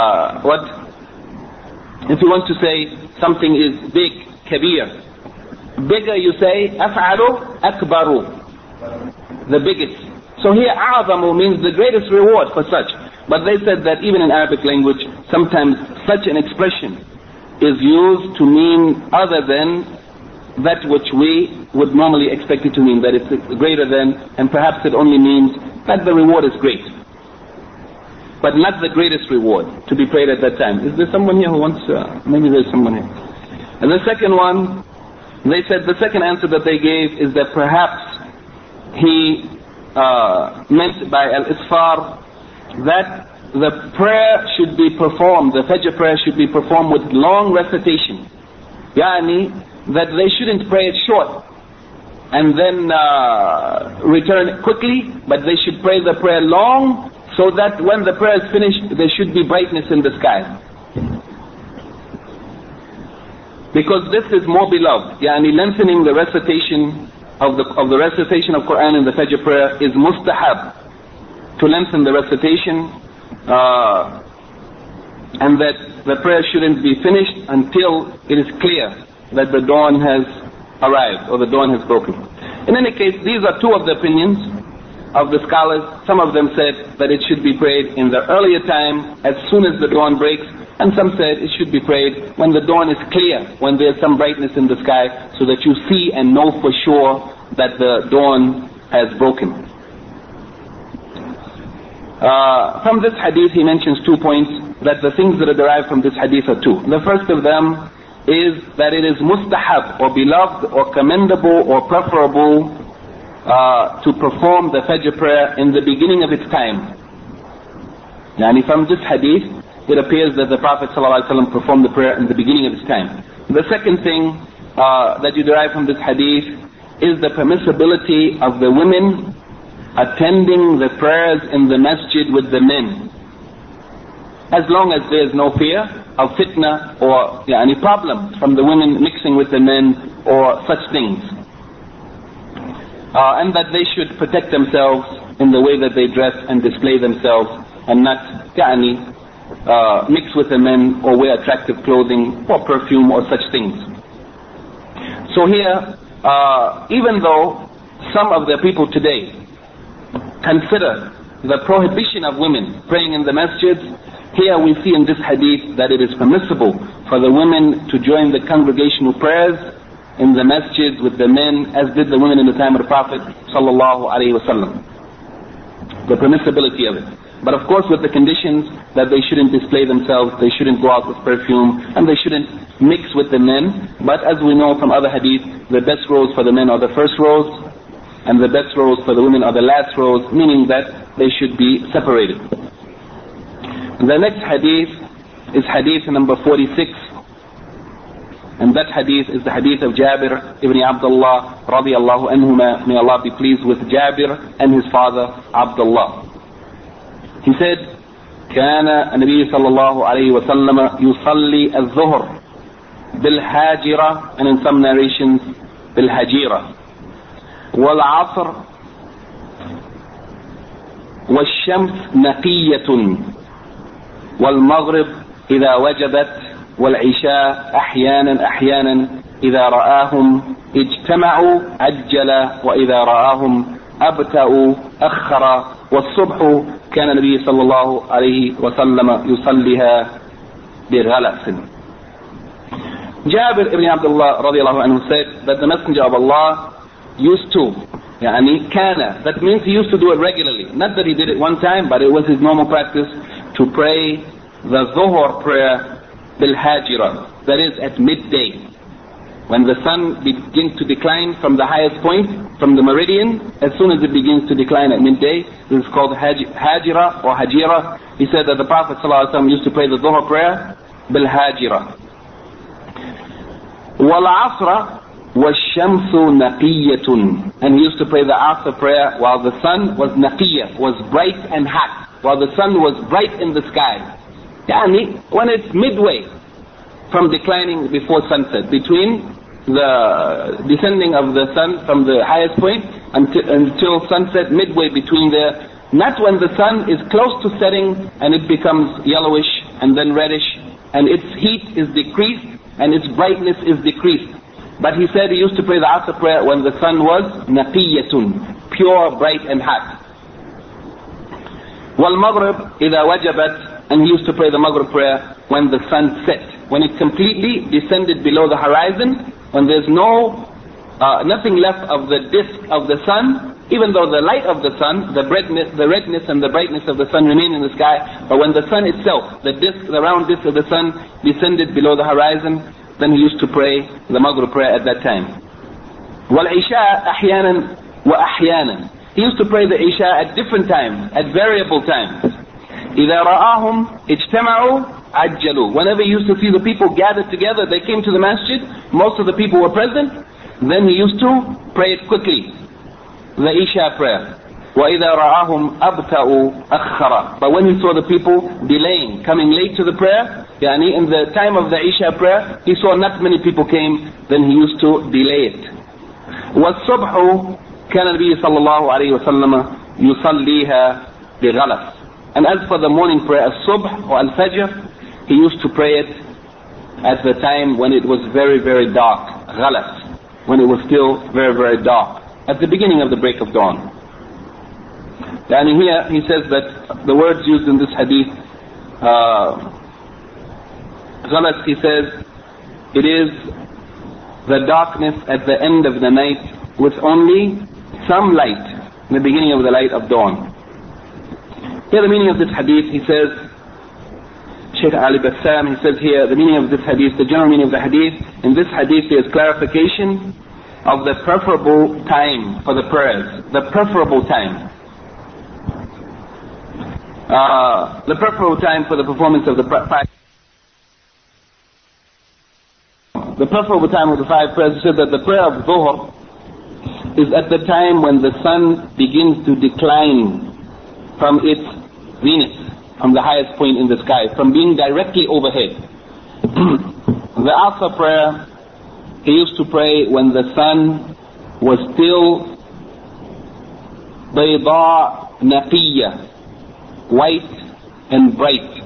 if you want to say something is big, kabir, Bigger you say, أفعل أكبر, the biggest. So here أعظم means the greatest reward for such. But they said that even in Arabic language, sometimes such an expression is used to mean other than that which we would normally expect it to mean, that it's greater than, and perhaps it only means that the reward is great, but not the greatest reward to be prayed at that time. Is there someone here who wants, maybe there's someone here. And the second one, they said the second answer that they gave is that perhaps he meant by al-isfar that the prayer should be performed, the Fajr prayer should be performed with long recitation. Yani, that they shouldn't pray it short and then return quickly, but they should pray the prayer long, so that when the prayer is finished, there should be brightness in the sky. Because this is more beloved. Yani, lengthening the recitation of the recitation of Quran in the Fajr prayer is mustahab, to lengthen the recitation, and that the prayer shouldn't be finished until it is clear that the dawn has arrived or the dawn has broken. In any case, these are two of the opinions of the scholars. Some of them said that it should be prayed in the earlier time, as soon as the dawn breaks, and some said it should be prayed when the dawn is clear, when there's some brightness in the sky, so that you see and know for sure that the dawn has broken. From this hadith he mentions 2 points, that the things that are derived from this hadith are two. The first of them is that it is mustahab or beloved or commendable or preferable to perform the Fajr prayer in the beginning of its time. Yani, from this hadith it appears that the Prophet ﷺ performed the prayer in the beginning of its time. The second thing that you derive from this hadith is the permissibility of the women attending the prayers in the masjid with the men, as long as there is no fear of fitna or any problems from the women mixing with the men or such things, and that they should protect themselves in the way that they dress and display themselves, and not mix with the men or wear attractive clothing or perfume or such things. So here, even though some of the people today consider the prohibition of women praying in the masjids, here we see in this hadith that it is permissible for the women to join the congregational prayers in the masjids with the men, as did the women in the time of the Prophet sallallahu alaihi wasallam. The permissibility of it. But of course with the conditions that they shouldn't display themselves, they shouldn't go out with perfume, and they shouldn't mix with the men. But as we know from other hadith, the best rows for the men are the first rows, and the best rows for the women are the last rows, meaning that they should be separated. The next hadith is hadith number 46, and that hadith is the hadith of Jabir ibn Abdullah radiyallahu anhuma. May Allah be pleased with Jabir and his father Abdullah. He said, كان النبي صلى الله عليه وسلم يصلي الظهر بالحاجرة, and in some narrations بالحجيرة, والعصر والشمس نقية, والمغرب إذا وجبت, والعشاء أحيانا إذا رآهم اجتمعوا عجل, وإذا رآهم أبتأوا أخر, والصبح كان النبي صلى الله عليه وسلم يصليها بغلس. Jabir ibn Abdullah radiallahu anhu said that the Messenger of Allah used to, kana, that means he used to do it regularly. Not that he did it one time, but it was his normal practice to pray the Zuhur prayer bil hajira, that is at midday, when the sun begins to decline from the highest point, from the meridian. As soon as it begins to decline at midday, this is called hajira or hajira. He said that the Prophet ﷺ used to pray the Zuhur prayer bil hajira. Wal asra washamsu naqiyatun, and he used to pray the Asr prayer while the sun was naqiyah, was bright and hot, while the sun was bright in the sky. When it's midway from declining before sunset, between the descending of the sun from the highest point until sunset, midway between there, not when the sun is close to setting and it becomes yellowish and then reddish and its heat is decreased and its brightness is decreased. But he said he used to pray the Asr prayer when the sun was naqiyatun, pure, bright and hot. وَالْمَغْرِبْ إِذَا وَجَبَتْ, and he used to pray the Maghrib prayer when the sun set, when it completely descended below the horizon, when there's nothing left of the disk of the sun, even though the light of the sun, the redness and the brightness of the sun remain in the sky, but when the sun itself, the round disk of the sun descended below the horizon, then he used to pray the Maghrib prayer at that time. وَالْعِشَاء أَحْيَانًا وَأَحْيَانًا, he used to pray the Isha at different times, at variable times. إِذَا رَآهُمْ اجْتَمَعُوا عَجَّلُوا, whenever he used to see the people gathered together, they came to the masjid, most of the people were present, then he used to pray it quickly, the Isha prayer. وَإِذَا رَآهُمْ أَبْتَأُوا أَخَّرَ, but when he saw the people delaying, coming late to the prayer, yani in the time of the Isha prayer, he saw not many people came, then he used to delay it. وَالصُّبْحُ كان النبي صلى الله عليه وسلم يصليها بغلس, and as for the morning prayer, as-subh or al-fajr, he used to pray it at the time when it was very, very dark, ghalas, when it was still very, very dark, at the beginning of the break of dawn. And here he says that the words used in this hadith, ghalas, he says, it is the darkness at the end of the night with only some light in the beginning of the light of dawn. Here the meaning of this hadith, he says, Shaykh Ali Bassam, he says here, the meaning of this hadith, the general meaning of the hadith, in this hadith there is clarification of the preferable time for the prayers, the preferable time. The preferable time for the performance of the five. The preferable time of the five prayers, he said that the prayer of Dhuhr is at the time when the sun begins to decline from its zenith, from the highest point in the sky, from being directly overhead. The Asr prayer, he used to pray when the sun was still bayda naqiyya, white and bright,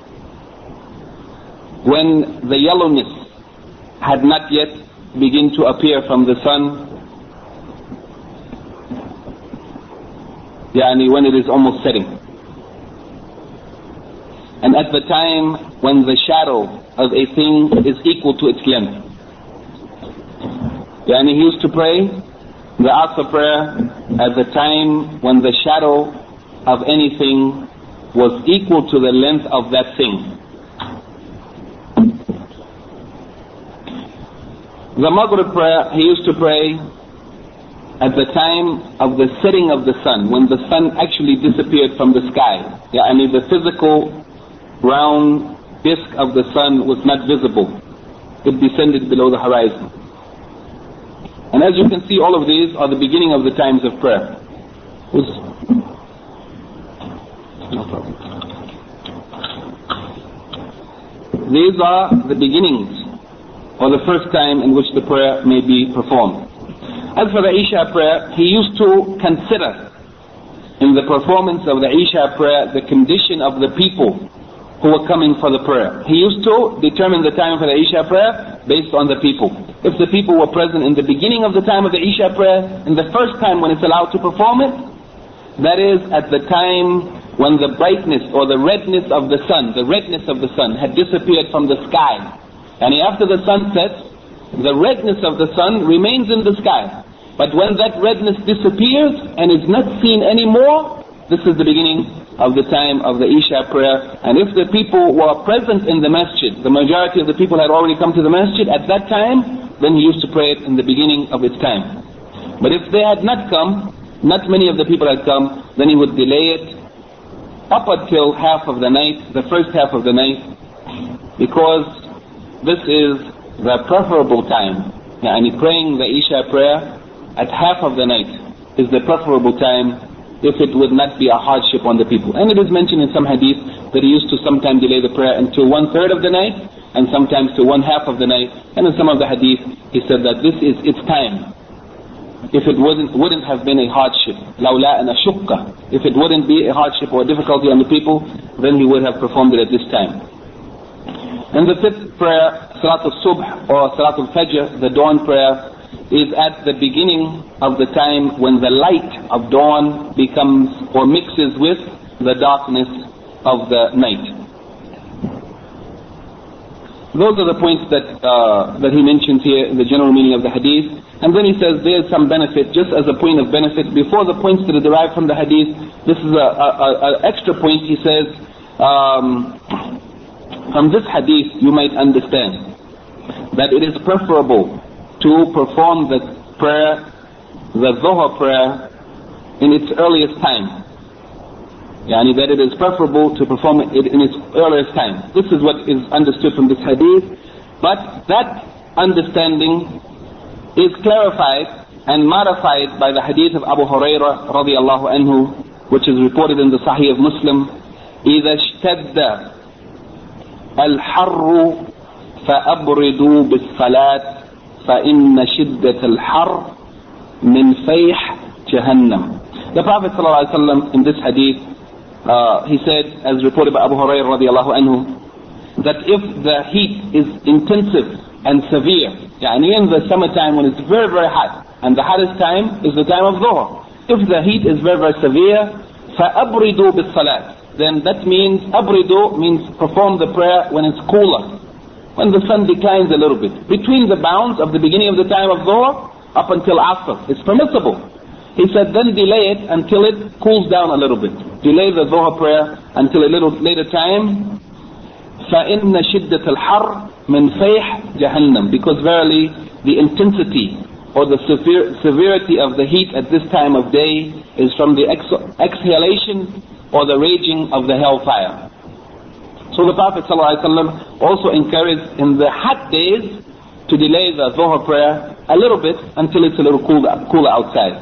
when the yellowness had not yet begun to appear from the sun, yani when it is almost setting, and at the time when the shadow of a thing is equal to its length. Yani he used to pray the Asr prayer at the time when the shadow of anything was equal to the length of that thing. The Maghrib prayer he used to pray at the time of the setting of the sun, when the sun actually disappeared from the sky. Yani the physical round disk of the sun was not visible. It descended below the horizon. And as you can see, all of these are the beginning of the times of prayer. No problem. These are the beginnings, or the first time in which the prayer may be performed. As for the Isha prayer, he used to consider in the performance of the Isha prayer the condition of the people who were coming for the prayer. He used to determine the time for the Isha prayer based on the people. If the people were present in the beginning of the time of the Isha prayer, in the first time when it's allowed to perform it, that is at the time when the brightness or the redness of the sun, had disappeared from the sky. And after the sun sets, the redness of the sun remains in the sky. But when that redness disappears and is not seen anymore, this is the beginning of the time of the Isha prayer. And if the people were present in the masjid, the majority of the people had already come to the masjid at that time, then he used to pray it in the beginning of its time. But if they had not come, not many of the people had come, then he would delay it up until half of the night, the first half of the night, because this is the preferable time. Yani praying the Isha prayer at half of the night is the preferable time if it would not be a hardship on the people. And it is mentioned in some hadith that he used to sometimes delay the prayer until 1/3 of the night, and sometimes to 1/2 of the night. And in some of the hadith he said that this is its time. If it wouldn't have been a hardship, لَوْلَا أَنْ أَشُقَّ, if it wouldn't be a hardship or difficulty on the people, then he would have performed it at this time. And the prayer, Salat al-Subh or Salat al-Fajr, the dawn prayer, is at the beginning of the time when the light of dawn becomes or mixes with the darkness of the night. Those are the points that he mentions here in the general meaning of the hadith. And then he says there is some benefit, just as a point of benefit, before the points that are derived from the hadith. This is an extra point. He says, from this hadith you might understand that it is preferable to perform the prayer, the Dhuhr prayer, in its earliest time. Yani that it is preferable to perform it in its earliest time. This is what is understood from this hadith. But that understanding is clarified and modified by the hadith of Abu Hurairah radiallahu anhu, which is reported in the Sahih of Muslim. إِذَا اشْتَدَّ الْحَرُّ فَأَبْرِدُوا بِالصَّلَاةِ فَإِنَّ شِدَّةَ الْحَرِّ مِنْ فَيْحِ جَهَنَّمَ. The Prophet ﷺ in this hadith, he said, as reported by Abu Hurairah radiallahu anhu, that if the heat is intensive and severe, yani in the summertime when it's very, very hot, and the hottest time is the time of Dhuhr. If the heat is very, very severe, فَأَبْرِدُوا بِالصَّلَاةِ, then that means, abridu means perform the prayer when it's cooler, when the sun declines a little bit. Between the bounds of the beginning of the time of Dhuhr up until Asr, it's permissible. He said then delay it until it cools down a little bit. Delay the Dhuhr prayer until a little later time. فَإِنَّ شِدَّةَ الْحَرِّ مِنْ فَيْحِ جَهَنَّمَ, because verily the intensity or the severity of the heat at this time of day is from the exhalation or the raging of the hellfire. So the Prophet ﷺ also encouraged in the hot days to delay the Dhuhr prayer a little bit until it's a little cooler outside.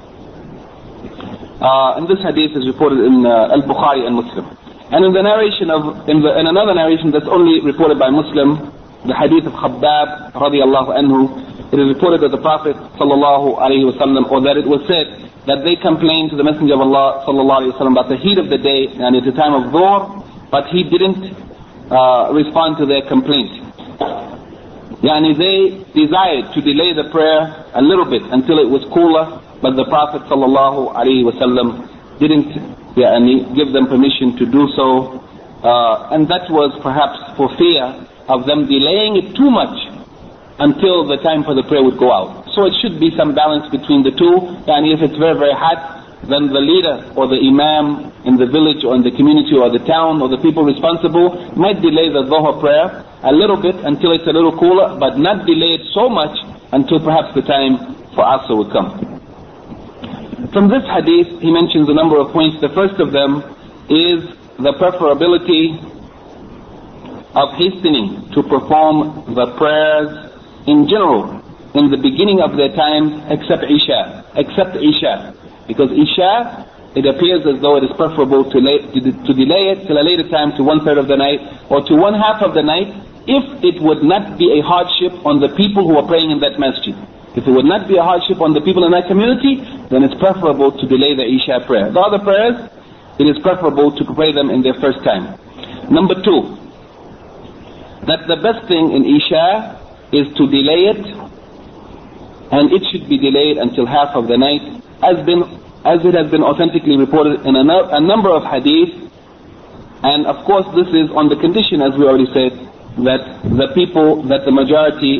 And this hadith is reported in Al-Bukhari and Muslim. And in the narration in another narration that's only reported by Muslim, the hadith of Khabbab radiallahu anhu, it is reported that the Prophet sallallahu alaihi wasallam, or that it was said that they complained to the Messenger of Allah sallallahu alaihi wasallam about the heat of the day and it's the time of Dhuhr, but he didn't respond to their complaint. Yani they desired to delay the prayer a little bit until it was cooler, but the Prophet sallallahu alaihi wasallam didn't give them permission to do so, and that was perhaps for fear of them delaying it too much until the time for the prayer would go out. So it should be some balance between the two, and if it's very, very hot, then the leader or the imam in the village or in the community or the town or the people responsible might delay the Dhuhr prayer a little bit until it's a little cooler, but not delay it so much until perhaps the time for Asr would come. From this hadith, he mentions a number of points. The first of them is the preferability of hastening to perform the prayers in general in the beginning of their time, except Isha. Because Isha, it appears as though it is preferable to delay it till a later time, to 1/3 of the night or to 1/2 of the night, if it would not be a hardship on the people who are praying in that masjid. If it would not be a hardship on the people in that community, then it's preferable to delay the Isha prayer. The other prayers, it is preferable to pray them in their first time. Number 2, that the best thing in Isha is to delay it, and it should be delayed until half of the night, as it has been authentically reported in a number of hadith. And of course this is on the condition, as we already said, that the majority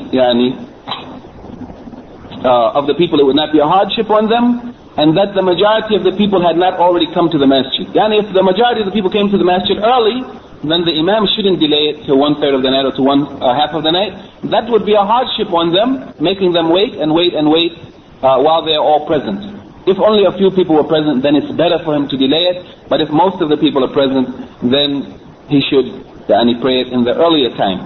of the people, it would not be a hardship on them, and that the majority of the people had not already come to the masjid. If the majority of the people came to the masjid early, then the imam shouldn't delay it to 1/3 of the night or to 1/2 of the night. That would be a hardship on them, making them wait while they are all present. If only a few people were present, then it's better for him to delay it. But if most of the people are present, then he should pray it in the earlier time.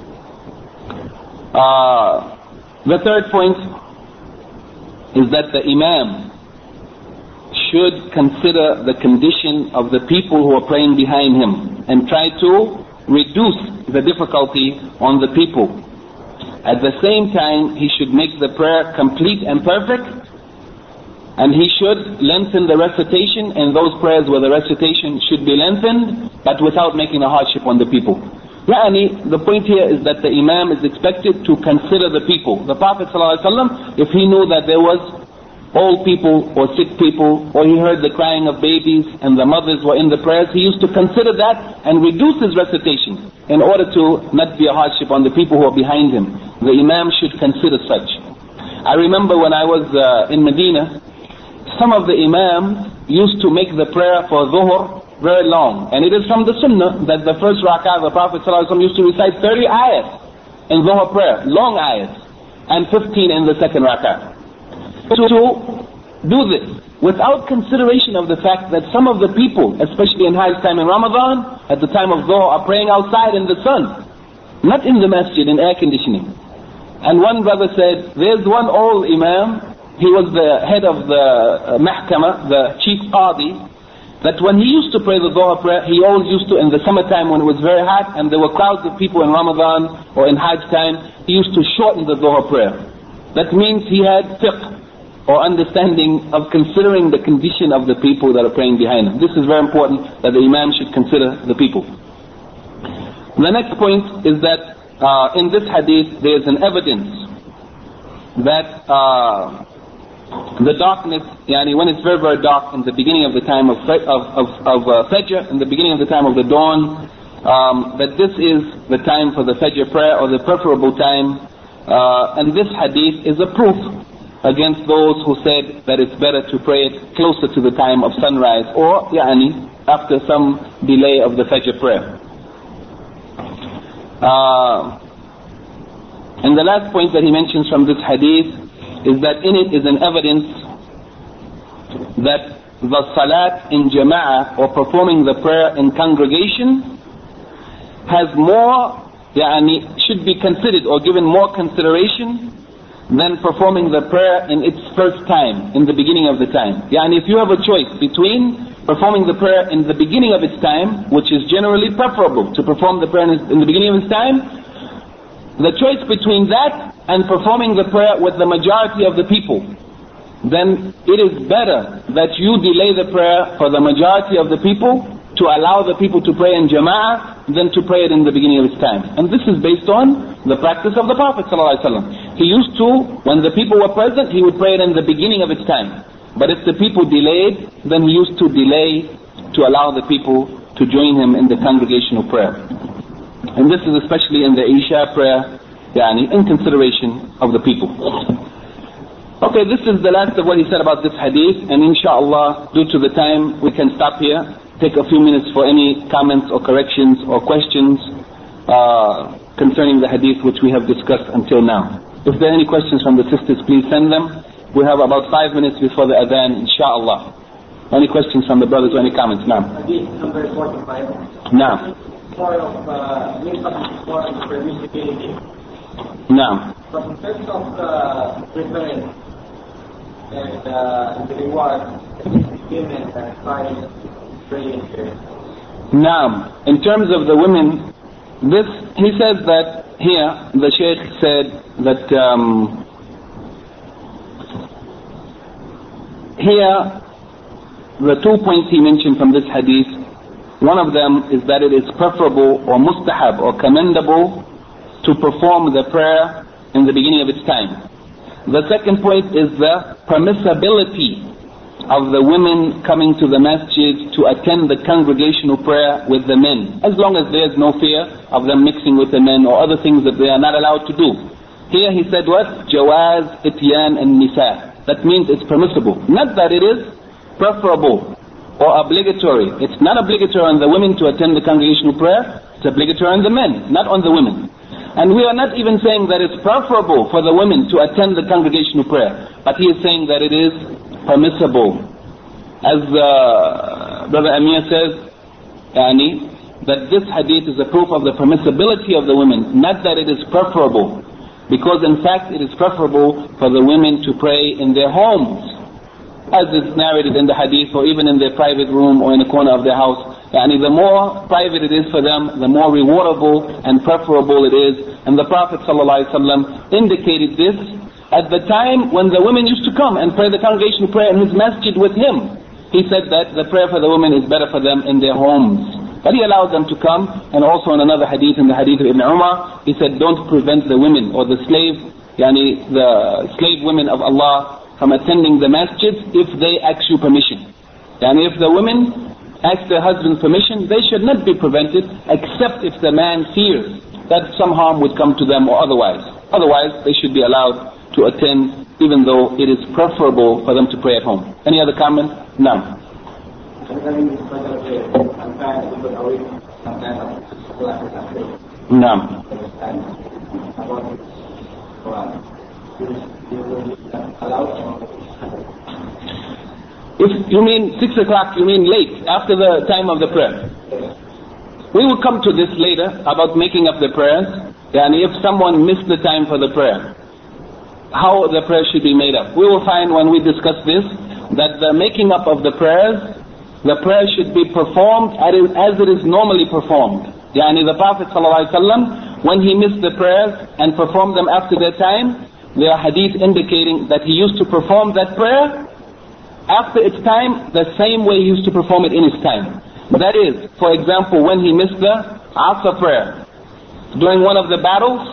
The third point is that the imam should consider the condition of the people who are praying behind him and try to reduce the difficulty on the people. At the same time, he should make the prayer complete and perfect, and he should lengthen the recitation in those prayers where the recitation should be lengthened, but without making a hardship on the people. The point here is that the Imam is expected to consider the people. The Prophet ﷺ, if he knew that there was old people or sick people, or he heard the crying of babies and the mothers were in the prayers, he used to consider that and reduce his recitation in order to not be a hardship on the people who are behind him. The Imam should consider such. I remember when I was in Medina, some of the Imams used to make the prayer for Dhuhr very long. And it is from the Sunnah that the first rak'ah, the Prophet ﷺ used to recite 30 ayats in Dhuhr prayer, long ayats, and 15 in the second rak'ah. To do this without consideration of the fact that some of the people, especially in Hajj time in Ramadan, at the time of Dhuhr, are praying outside in the sun, not in the masjid in air conditioning. And one brother said, there's one old Imam, he was the head of the Mahkamah, the chief qadi, that when he used to pray the Dhuhr prayer, he always used to, in the summertime when it was very hot and there were crowds of people in Ramadan or in Hajj time, he used to shorten the Dhuhr prayer. That means he had fiqh, or understanding of considering the condition of the people that are praying behind him. This is very important, that the Imam should consider the people. The next point is that in this hadith there is an evidence that the darkness, when it's very, very dark in the beginning of the time of Fajr, in the beginning of the time of the dawn, that this is the time for the Fajr prayer, or the preferable time. And this hadith is a proof against those who said that it's better to pray it closer to the time of sunrise, or after some delay of the Fajr prayer. And the last point that he mentions from this hadith is that in it is an evidence that the salat in jama'ah, or performing the prayer in congregation, has more, should be considered or given more consideration than performing the prayer in its first time, in the beginning of the time. If you have a choice between performing the prayer in the beginning of its time, which is generally preferable to perform the prayer in the beginning of its time, the choice between that and performing the prayer with the majority of the people, then it is better that you delay the prayer for the majority of the people to allow the people to pray in jama'ah than to pray it in the beginning of its time. And this is based on the practice of the Prophet ﷺ. He used to, when the people were present, he would pray it in the beginning of its time. But if the people delayed, then he used to delay to allow the people to join him in the congregational prayer. And this is especially in the Isha prayer, in consideration of the people. Okay, this is the last of what he said about this hadith, and inshallah, due to the time, we can stop here, take a few minutes for any comments or corrections or questions concerning the hadith which we have discussed until now. If there are any questions from the sisters, please send them. We have about 5 minutes before the adhan, inshallah. Any questions from the brothers or any comments? Now. Hadith number 45. Now. Part of permissibility. Now. But in terms of preference and the reward given by praying here. Now, in terms of the women, this, he says that here, the Shaykh said that here, the 2 points he mentioned from this hadith, one of them is that it is preferable or mustahab or commendable to perform the prayer in the beginning of its time. The second point is the permissibility of the women coming to the masjid to attend the congregational prayer with the men, as long as there is no fear of them mixing with the men or other things that they are not allowed to do. Here he said what? Jawaz, ityan and nisa. That means it's permissible. Not that it is preferable or obligatory. It's not obligatory on the women to attend the congregational prayer. It's obligatory on the men, not on the women. And we are not even saying that it's preferable for the women to attend the congregational prayer, but he is saying that it is permissible. As Brother Amir says, that this hadith is a proof of the permissibility of the women, not that it is preferable. Because in fact it is preferable for the women to pray in their homes, as is narrated in the hadith, or even in their private room or in a corner of their house. The more private it is for them, the more rewardable and preferable it is. And the Prophet ﷺ indicated this at the time when the women used to come and pray the congregational prayer in his masjid with him. He said that the prayer for the women is better for them in their homes. But he allowed them to come, and also in another hadith, in the hadith of Ibn Umar, he said, don't prevent the women or the slave women of Allah from attending the masjid if they ask you permission. If the women ask their husband's permission, they should not be prevented except if the man fears that some harm would come to them or otherwise. Otherwise, they should be allowed to attend, even though it is preferable for them to pray at home. Any other comment? No. No. If you mean 6 o'clock, you mean late, after the time of the prayer. We will come to this later about making up the prayers. And if someone missed the time for the prayer, how the prayer should be made up. We will find when we discuss this that the making up of the prayer should be performed as it is normally performed. The Prophet ﷺ, when he missed the prayers and performed them after their time, there are hadith indicating that he used to perform that prayer after its time the same way he used to perform it in his time. That is, for example, when he missed the Asr prayer during one of the battles,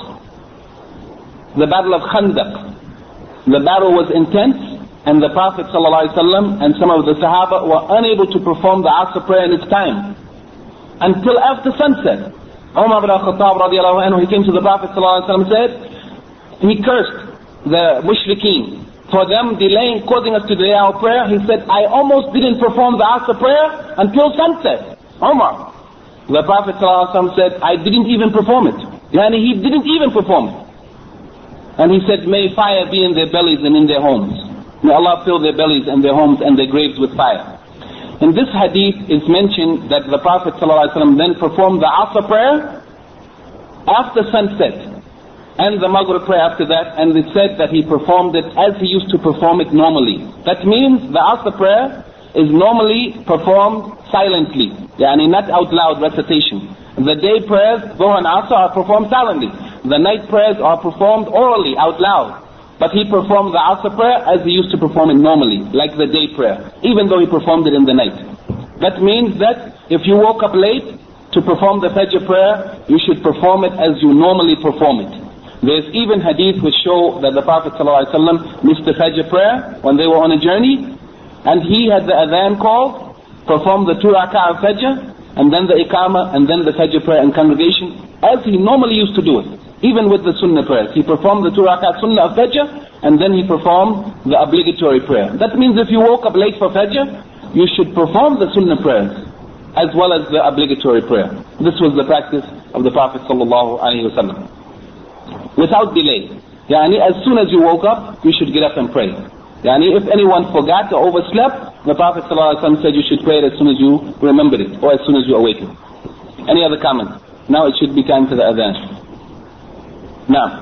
the battle of Khandaq. The battle was intense, and the Prophet ﷺ and some of the Sahaba were unable to perform the Asr prayer in its time until after sunset. Umar ibn al-Khattab radiallahu anhu, he came to the Prophet ﷺ and said, he cursed the mushrikeen for them delaying, causing us to delay our prayer. He said, I almost didn't perform the Asr prayer until sunset. Umar. The Prophet ﷺ said, I didn't even perform it. He didn't even perform it. And he said, may fire be in their bellies and in their homes. May Allah fill their bellies and their homes and their graves with fire. In this hadith is mentioned that the Prophet ﷺ then performed the Asr prayer after sunset and the Maghrib prayer after that, and it said that he performed it as he used to perform it normally. That means the Asr prayer is normally performed silently, not out loud recitation. The day prayers, Dhuhr and Asr, are performed silently. The night prayers are performed orally, out loud. But he performed the Asr prayer as he used to perform it normally, like the day prayer, even though he performed it in the night. That means that if you woke up late to perform the Fajr prayer, you should perform it as you normally perform it. There's even hadith which show that the Prophet ﷺ missed the Fajr prayer when they were on a journey, and he had the adhan called, performed the 2 rak'ah of Fajr, and then the Iqamah, and then the Fajr prayer in congregation, as he normally used to do it. Even with the Sunnah prayers, he performed the 2 rak'ah Sunnah of Fajr, and then he performed the obligatory prayer. That means if you woke up late for Fajr, you should perform the Sunnah prayers as well as the obligatory prayer. This was the practice of the Prophet sallallahu alaihi wasallam. Without delay. As soon as you woke up, you should get up and pray. If anyone forgot or overslept, the Prophet ﷺ said you should pray it as soon as you remembered it, or as soon as you awaken. Any other comment? Now it should be time for the adhan. Now,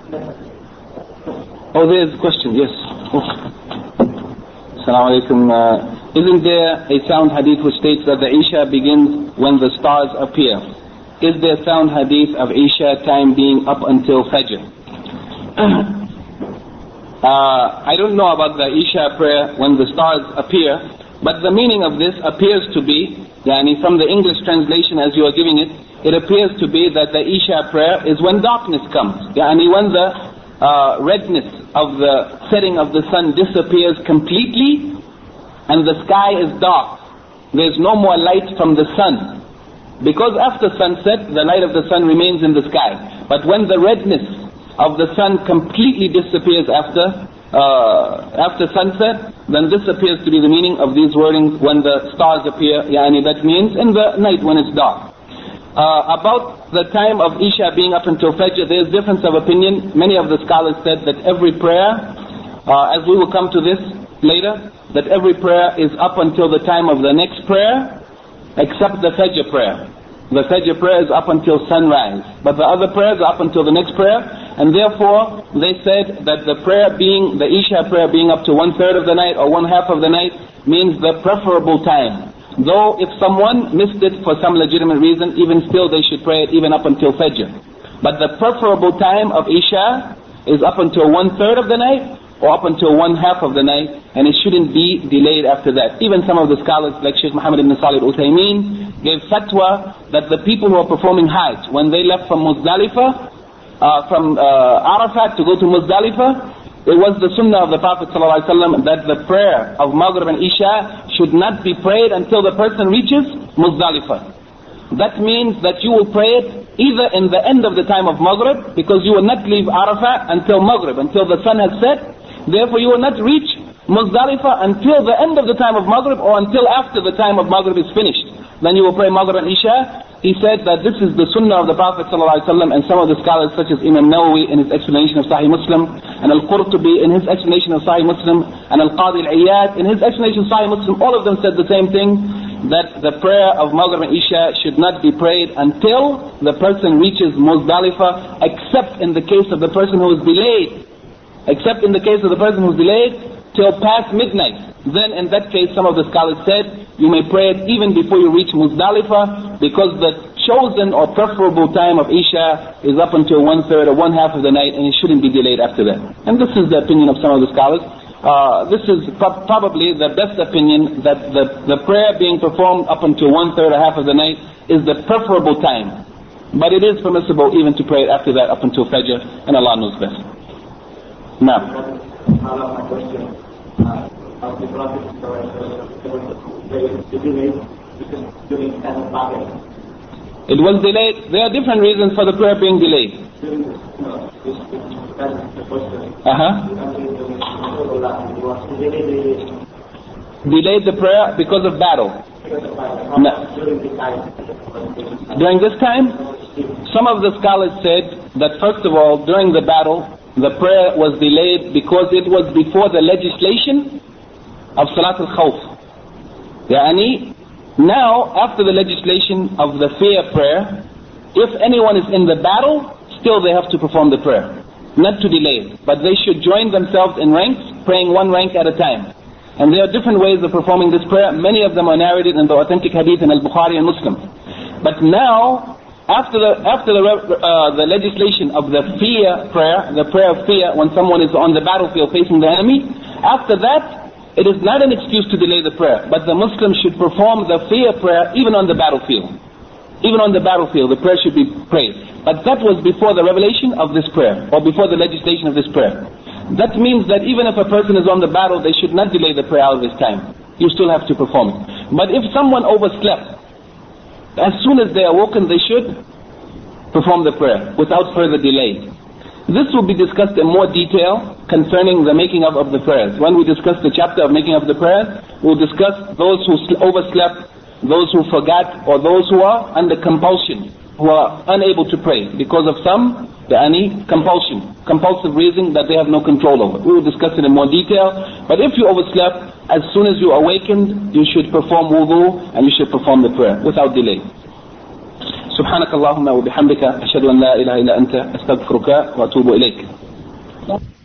Oh, there's a question, yes. Assalamu alaikum. Isn't there a sound hadith which states that the Isha begins when the stars appear? Is there sound hadith of Isha time being up until Fajr? I don't know about the Isha prayer when the stars appear, but the meaning of this appears to be, from the English translation as you are giving it, it appears to be that the Isha prayer is when darkness comes. When the redness of the setting of the sun disappears completely and the sky is dark. There's no more light from the sun. Because after sunset, the light of the sun remains in the sky. But when the redness of the sun completely disappears after sunset, then this appears to be the meaning of these wordings when the stars appear. That means in the night when it's dark. About the time of Isha being up until Fajr, there is difference of opinion. Many of the scholars said that every prayer, as we will come to this later, that every prayer is up until the time of the next prayer, except the Fajr prayer. The Fajr prayer is up until sunrise, but the other prayers are up until the next prayer, and therefore they said that the prayer being, the Isha prayer being up to 1/3 of the night or 1/2 of the night means the preferable time. Though if someone missed it for some legitimate reason, even still they should pray it even up until Fajr. But the preferable time of Isha is up until 1/3 of the night or up until 1/2 of the night, and it shouldn't be delayed after that. Even some of the scholars like Sheikh Muhammad ibn Salih al-Uthaymeen gave fatwa that the people who are performing Hajj, when they left from Muzdalifah, from Arafat to go to Muzdalifah, it was the sunnah of the Prophet ﷺ that the prayer of Maghrib and Isha should not be prayed until the person reaches Muzdalifah. That means that you will pray it either in the end of the time of Maghrib, because you will not leave Arafat until Maghrib, until the sun has set. Therefore you will not reach Muzdalifah until the end of the time of Maghrib, or until after the time of Maghrib is finished. Then you will pray Maghrib and Isha. He said that this is the sunnah of the Prophet ﷺ, and some of the scholars such as Imam Nawawi in his explanation of Sahih Muslim, and Al-Qurtubi in his explanation of Sahih Muslim, and Al-Qadi Al-Iyad in his explanation of Sahih Muslim, all of them said the same thing, that the prayer of Maghrib and Isha should not be prayed until the person reaches Muzdalifah, except in the case of the person who is delayed. Except in the case of the person who is delayed till past midnight. Then in that case, some of the scholars said, you may pray it even before you reach Muzdalifah, because the chosen or preferable time of Isha is up until 1/3 or 1/2 of the night, and it shouldn't be delayed after that. And this is the opinion of some of the scholars. This is probably the best opinion, that the prayer being performed up until 1/3 or 1/2 of the night is the preferable time. But it is permissible even to pray it after that up until Fajr, and Allah knows best. Now. It was delayed. There are different reasons for the prayer being delayed. Delayed the prayer because of battle. No. During this time, some of the scholars said that first of all, during the battle, the prayer was delayed because it was before the legislation of Salat al-Khawf. Yani, now, after the legislation of the fear prayer, if anyone is in the battle, still they have to perform the prayer. Not to delay it, but they should join themselves in ranks, praying one rank at a time. And there are different ways of performing this prayer. Many of them are narrated in the authentic hadith in Al-Bukhari and Muslim. But now, after the legislation of the fear prayer, the prayer of fear, when someone is on the battlefield facing the enemy, after that, it is not an excuse to delay the prayer, but the Muslim should perform the fear prayer even on the battlefield. Even on the battlefield, the prayer should be prayed. But that was before the revelation of this prayer, or before the legislation of this prayer. That means that even if a person is on the battle, they should not delay the prayer out of this time. You still have to perform it. But if someone overslept, as soon as they are woken, they should perform the prayer without further delay. This will be discussed in more detail concerning the making of the prayers. When we discuss the chapter of making of the prayers, we'll discuss those who overslept, those who forgot, or those who are under compulsion, who are unable to pray because of some compulsive reason that they have no control over. We will discuss it in more detail. But if you overslept, as soon as you awakened, you should perform wudu and you should perform the prayer without delay. سبحانك اللهم وبحمدك أشهد أن لا إله إلا أنت أستغفرك وأتوب إليك.